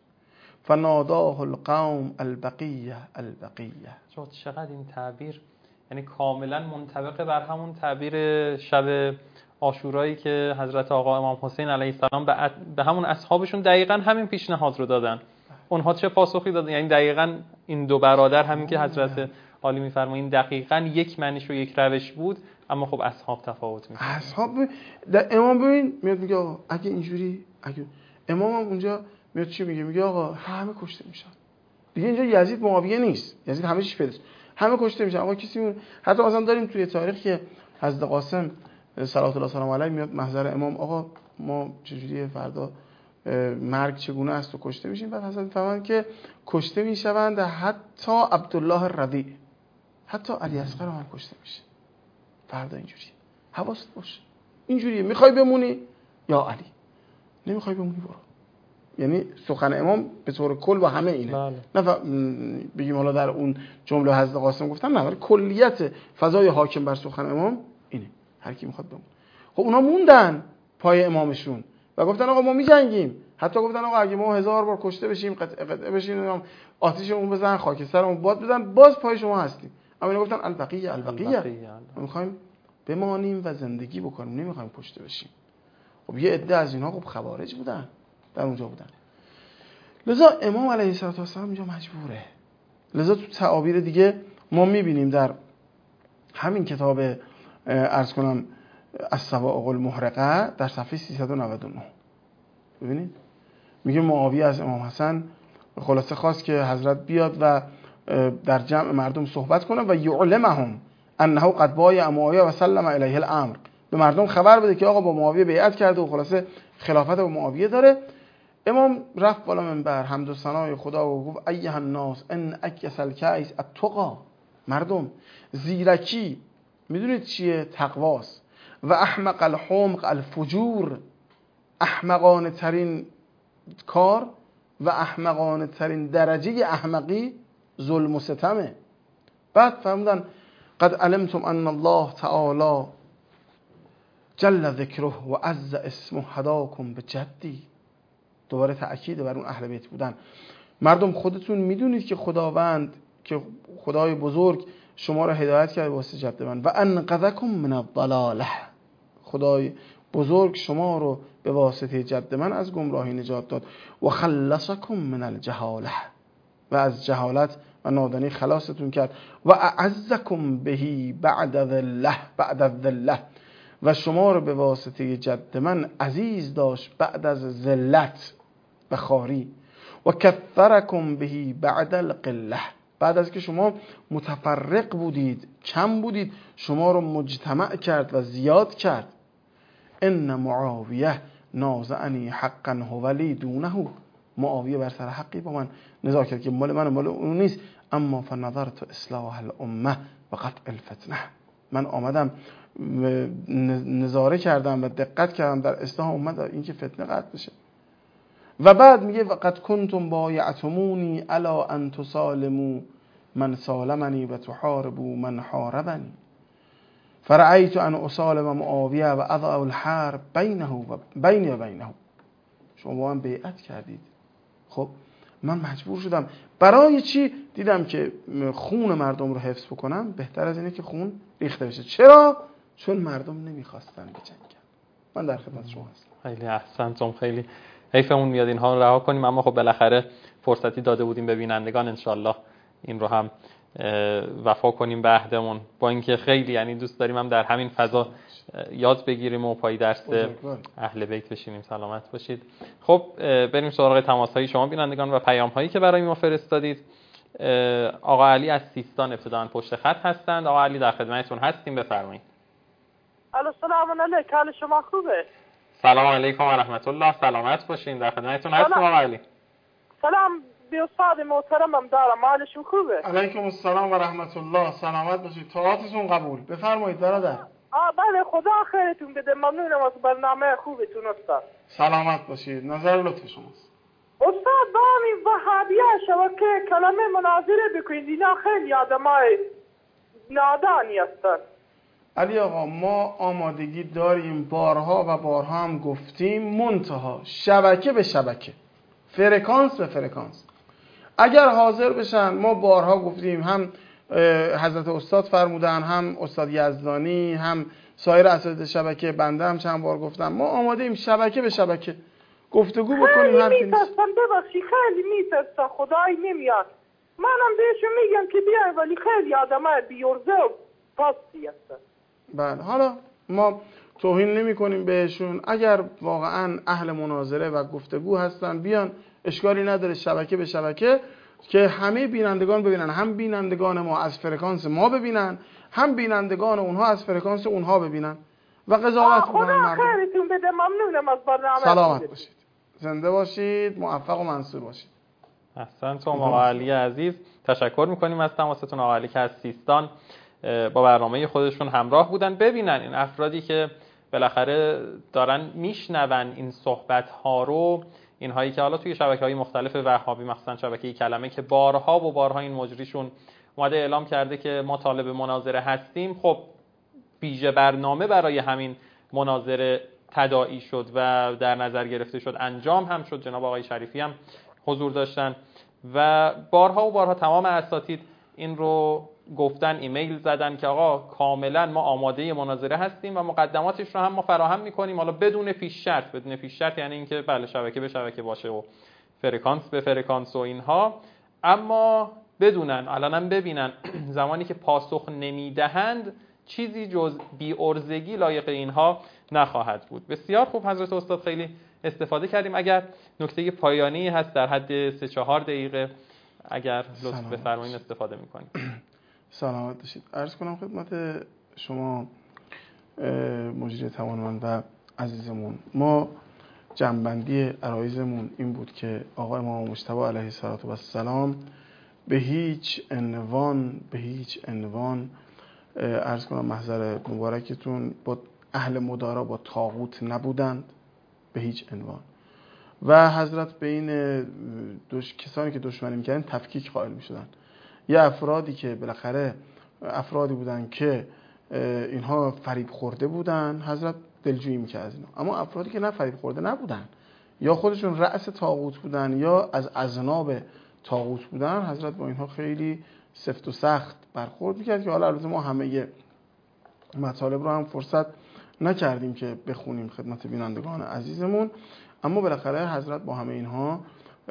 فناداه القوم البقیه البقیه. چقدر این تعبیر یعنی کاملا منطبق بر همون تعبیر شب عاشورایی که حضرت آقا امام حسین علیه السلام به همون اصحابشون دقیقاً همین پیشنهاد رو دادن. اونها چه پاسخی دادن؟ یعنی دقیقاً این 2 برادر همین که حضرت عالی می‌فرمایین دقیقاً یک معنیش و یک روش بود، اما خب اصحاب تفاوت می‌کنن. اصحاب در امام ببین میاد میگه آقا اگه اینجوری، اگه امام هم اونجا میاد چی میگه؟ میگه آقا همه کشته میشن. دیگه اینجا یزید معاویه نیست، یزید همه چیش پیداست، همه کشته میشن. آقا کسی حتی مثلا داریم توی تاریخ که حضرت قاسم صلوات الله سلام علیه میاد محضر امام، آقا ما چجوریه فردا مرگ چگونه است و کشته میشیم. بعد حضرت میفهمن که کشته میشوند حتی عبدالله رضی، حتی علی اصغر هم کشته میشه فردا. اینجوریه، حواست باشه. اینجوریه، میخوای بمونی یا علی، نمیخوای بمونی برو. یعنی سخن امام به طور کل با همه اینه. نه بگیم حالا در اون جمله حضرت قاسم گفتن، نه، ولی کلیت فضای حاکم بر سخن امام اینه، هر کی میخواد بمونه. خب اونا موندن پای امامشون و گفتن آقا ما میجنگیم. حتی گفتن آقا اگه ما 1000 بار کشته بشیم، قطعه بشیم، آتیشمون بزن، خاکسترمون باد بزن، باز پای شما هستیم. اما اینا گفتن البقیه ما میخوایم بمانیم و زندگی بکنیم، نمیخوایم کشته بشیم. خب یه عده از اینا خب خوارج بودن، در اونجا بودن. لذا امام علیه السلام اینجا مجبوره. لذا تو تعابیر دیگه ما میبینیم در همین کتاب عرض کنم الصواعق المحرقه در صفحه 399 ببینید میگه معاویه از امام حسن خلاصه خواست که حضرت بیاد و در جمع مردم صحبت کنه و یعلمهم انه قد بایع معاویه و سلم الیه الامر، به مردم خبر بده که آقا با معاویه بیعت کرده و خلاصه خلافت با معاویه داره. امام رفت بالا منبر حمد و ثنای خدا و گفت ایها الناس ان اکیس الکیس التقی، مردم زیرکی میدونید چیه؟ تقواست. و احمق الحمق الفجور، احمقانه ترین کار و احمقانه ترین درجه احمقی ظلم و ستمه. بعد فرمودن قد علمتم ان الله تعالی جل ذکره و عز اسمه هداکم به جدی. دوباره تأکید بر اون اهل بیت بودن. مردم خودتون میدونید که خداوند، که خدای بزرگ شما را هدایت کرده واسه جد من، و انقذکم من الضلاله، خدای بزرگ شما رو به واسطه جد من از گمراهی نجات داد. و خلصکم من الجهاله، و از جهالت و نادانی خلاصتون کرد. و اعزکم بهی بعد الذله، و شما رو به واسطه جد من عزیز داشت بعد از ذلت و خواری. و کثرکم بهی بعد القله، بعد از که شما متفرق بودید، کم بودید، شما رو مجتمع کرد و زیاد کرد. ان معاویه نازعنی حقا هو لی دونه، معاویه بر سر حقی با من نزاع کرد که مال من و مال اون نیست. اما فنظرت اصلاح الامه و قطع الفتنه، من آمدم نظاره کردم و دقت کردم در اصلاح امت، این که فتنه قطع بشه. و بعد میگه وقد کنتم بایعتمونی الا ان تسالموا من سالمنی و تحاربوا من حاربنی، فرأیت ان اسالم معاویه و اضع الحرب بینی و بینه. شما با من بیعت کردید، خب من مجبور شدم. برای چی؟ دیدم که خون مردم رو حفظ بکنم بهتر از اینه که خون ریخته بشه. چرا؟ چون مردم نمیخواستن بجنگن. من در خدمت شما هستم. خیلی احسنتم. خیلی حیفمون میاد اینها رو رها کنیم، اما خب بالاخره فرصتی داده بودیم به بینندگان، انشالله این رو هم وفا کنیم به عهدمون. با اینکه خیلی یعنی دوست داریم هم در همین فضا یاد بگیریم و پای درس اهل بیت بشینیم. سلامت باشید. خب بریم سراغ تماس‌های شما بینندگان و پیام‌هایی که برای ما فرستادید. آقا علی از سیستان ابتداً پشت خط هستند. آقا علی در خدمتتون هستیم، بفرمایید. سلام علیکم، حال شما خوبه؟ سلام علیکم و رحمت الله. سلامت باشین، در خدمتتون هستیم آقا علی. سلام به استاد محترمم دارم، حالشون خوبه؟ علیکم السلام و رحمت الله. سلامت باشید، طاعتتون قبول. بفرمایید برادر. بله خدا خیرتون بده، ممنونم از برنامه خوبتون استاد. سلامت باشید، نظر لطف شماست. استاد با همین وهابیه شبکه کلمه مناظره بکنید، اینا خیلی آدمای نادانی هستن. علی آقا ما آمادگی داریم، بارها و بارها هم گفتیم، منتها شبکه به شبکه، فرکانس به فرکانس اگر حاضر بشن. ما بارها گفتیم، هم حضرت استاد فرمودن، هم استاد یزدانی، هم سایر اساتید شبکه، بنده هم چند بار گفتم، ما آماده ایم شبکه به شبکه گفتگو بکنیم. خیلی میترسن، ببخشی خیلی میترسن، خدایی نمیاد. منم بهشون میگم که بیاین، ولی خیلی آدمای بیورزه و پاستی هستن. بله، حالا ما توهین نمی کنیم بهشون. اگر واقعا اهل مناظره و گفتگو هستن بیان، اشکالی نداره، شبکه به شبکه، که همه بینندگان ببینن، هم بینندگان ما از فرکانس ما ببینن، هم بینندگان اونها از فرکانس اونها ببینن و قضاوت کنن. خدا خیرتون بده، ممنونم از برنامه. سلامت باشید، زنده باشید، موفق و منصور باشید. احسنتم آقا علی عزیز، تشکر میکنیم از تماستون. آقا علی که از سیستان با برنامه خودشون همراه بودن. ببینن این افرادی که بالاخره دارن میشنون این صحبت ها رو، اینهایی که حالا توی شبکه‌های مختلف وهابی، مثلا شبکه کلمه که بارها و بارها این مجریشون اومده اعلام کرده که ما طالب مناظره هستیم، خب ویژه برنامه برای همین مناظره تداعی شد و در نظر گرفته شد، انجام هم شد. جناب آقای شریفی هم حضور داشتن و بارها و بارها تمام اساتید این رو گفتن، ایمیل زدن که آقا کاملا ما آماده مناظره هستیم و مقدماتش رو هم ما فراهم میکنیم، حالا بدون پیش شرط. بدون پیش شرط یعنی اینکه بله شبکه به شبکه باشه و فرکانس به فرکانس و اینها، اما بدونن الانم ببینن زمانی که پاسخ نمیدهند چیزی جز بی‌عرضگی لایق اینها نخواهد بود. بسیار خوب حضرت استاد، خیلی استفاده کردیم. اگر نکته پایانی هست در حد 3-4 دقیقه اگر لطف بفرمایید استفاده میکنیم. سلامت باشید. عرض کنم خدمت شما مجری توانمند و عزیزمون، ما جنبندی عرایزمون این بود که آقا امام مجتبی علیه السلام به هیچ عنوان عرض کنم محضر مبارکتون با اهل مدارا با طاغوت نبودند، به هیچ عنوان. و حضرت بین کسانی که دشمنی میکردن تفکیک قائل میشدن. یه افرادی که بالاخره افرادی بودن که اینها فریب خورده بودن، حضرت دلجویی میکرد از اینا. اما افرادی که نه فریب خورده نبودن، یا خودشون رأس طاغوت بودن یا از اذناب طاغوت بودن، حضرت با اینها خیلی سفت و سخت برخورد میکرد که حالا البته ما همه مطالب رو هم فرصت نکردیم که بخونیم خدمت بینندگان عزیزمون، اما بالاخره حضرت با همه اینها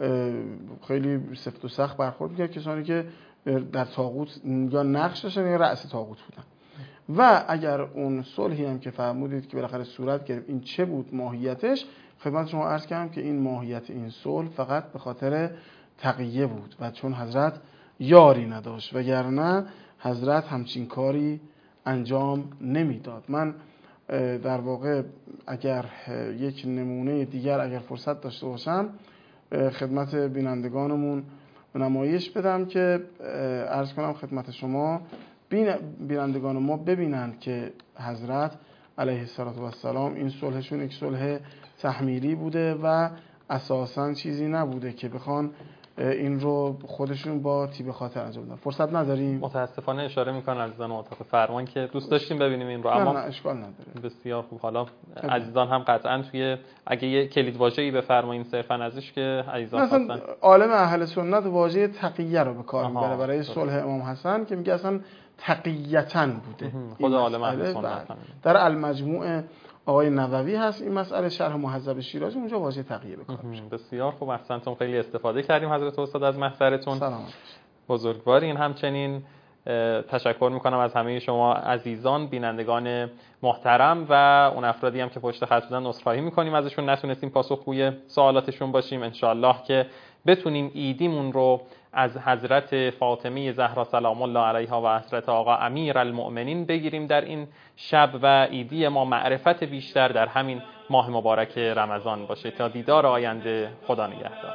خیلی سفت و سخت برخورد میکرد، کسانی که در طاغوت یا نقش داشتن یا رأس طاغوت بودن. و اگر اون صلحی هم که فرمودید که بالاخره صورت گرفت، این چه بود ماهیتش؟ خدمت شما عرض کردم که این ماهیت این صلح فقط به خاطر تقیه بود و چون حضرت یاری نداشت، وگرنه حضرت همچین کاری انجام نمیداد. من در واقع اگر یک نمونه دیگر اگر فرصت داشته باشم خدمت بینندگانمون نمایش بدم که عرض کنم خدمت شما بینندگان ما ببینند که حضرت علیه السلام این صلحشون یک صلح تحمیلی بوده و اساساً چیزی نبوده که بخوان این رو خودشون با تیب خاطر انجام بدن. فرصت نداریم. متاسفانه اشاره میکنن عزیزان اتاق فرمان که دوست داشتیم ببینیم این رو، اما نه اشکال نداره. بسیار خوب. حالا عزیزان هم قطعا توی اگه یه کلید واژه‌ای بفرمایید صرفا ازش که عزیزان مثلا عالم اهل سنت واژه تقیه رو به کار میبره برای صلح امام حسن که میگه اصلا تقیةً بوده. خود عالم اهل سنت در المجموع آقای نووی هست این مسئله، شرح مهذب شیرازی، اونجا واژه تقیه به کار میشه. بسیار خوب، احسنتم، خیلی استفاده کردیم حضرت استاد از محضرتون. سلامت بزرگوارین. همچنین تشکر میکنم از همه شما عزیزان بینندگان محترم و اون افرادی هم که پشت خط بودن. عذرخواهی میکنیم ازشون، نتونستیم پاسخگوی سوالاتشون باشیم. انشالله که بتونیم ایدیمون رو از حضرت فاطمه زهرا سلام الله علیها و حضرت آقا امیرالمؤمنین بگیریم در این شب و ایدی ما معرفت بیشتر در همین ماه مبارک رمضان باشه. تا دیدار آینده، خدا نگهدار.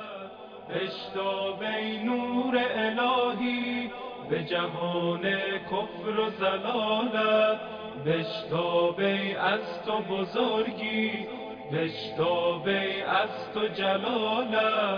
بشتابی نور الهی به جهان کفر و ضلالت، بشتابی از تو بزرگی، بشتابی از تو جلالت،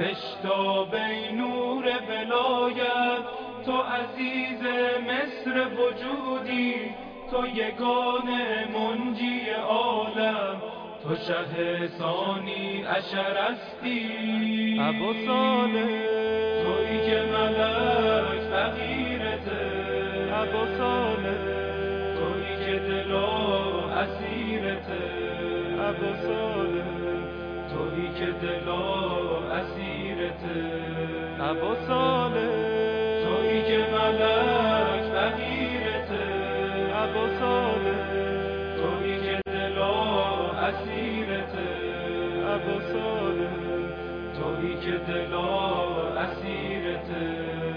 بشتابی نور ولایت، تو عزیز مصر وجودی، تو یگانه منجی عالم، تو شه ثانی عشر هستی، ابو صالح تویی که ملک فقیرته، ابو صالح تویی که دلا اسیرته، ابو صالح تویی که دلا اسیرته، ابو صالح اسیرت ابو صالح تویی که دلا اسیرت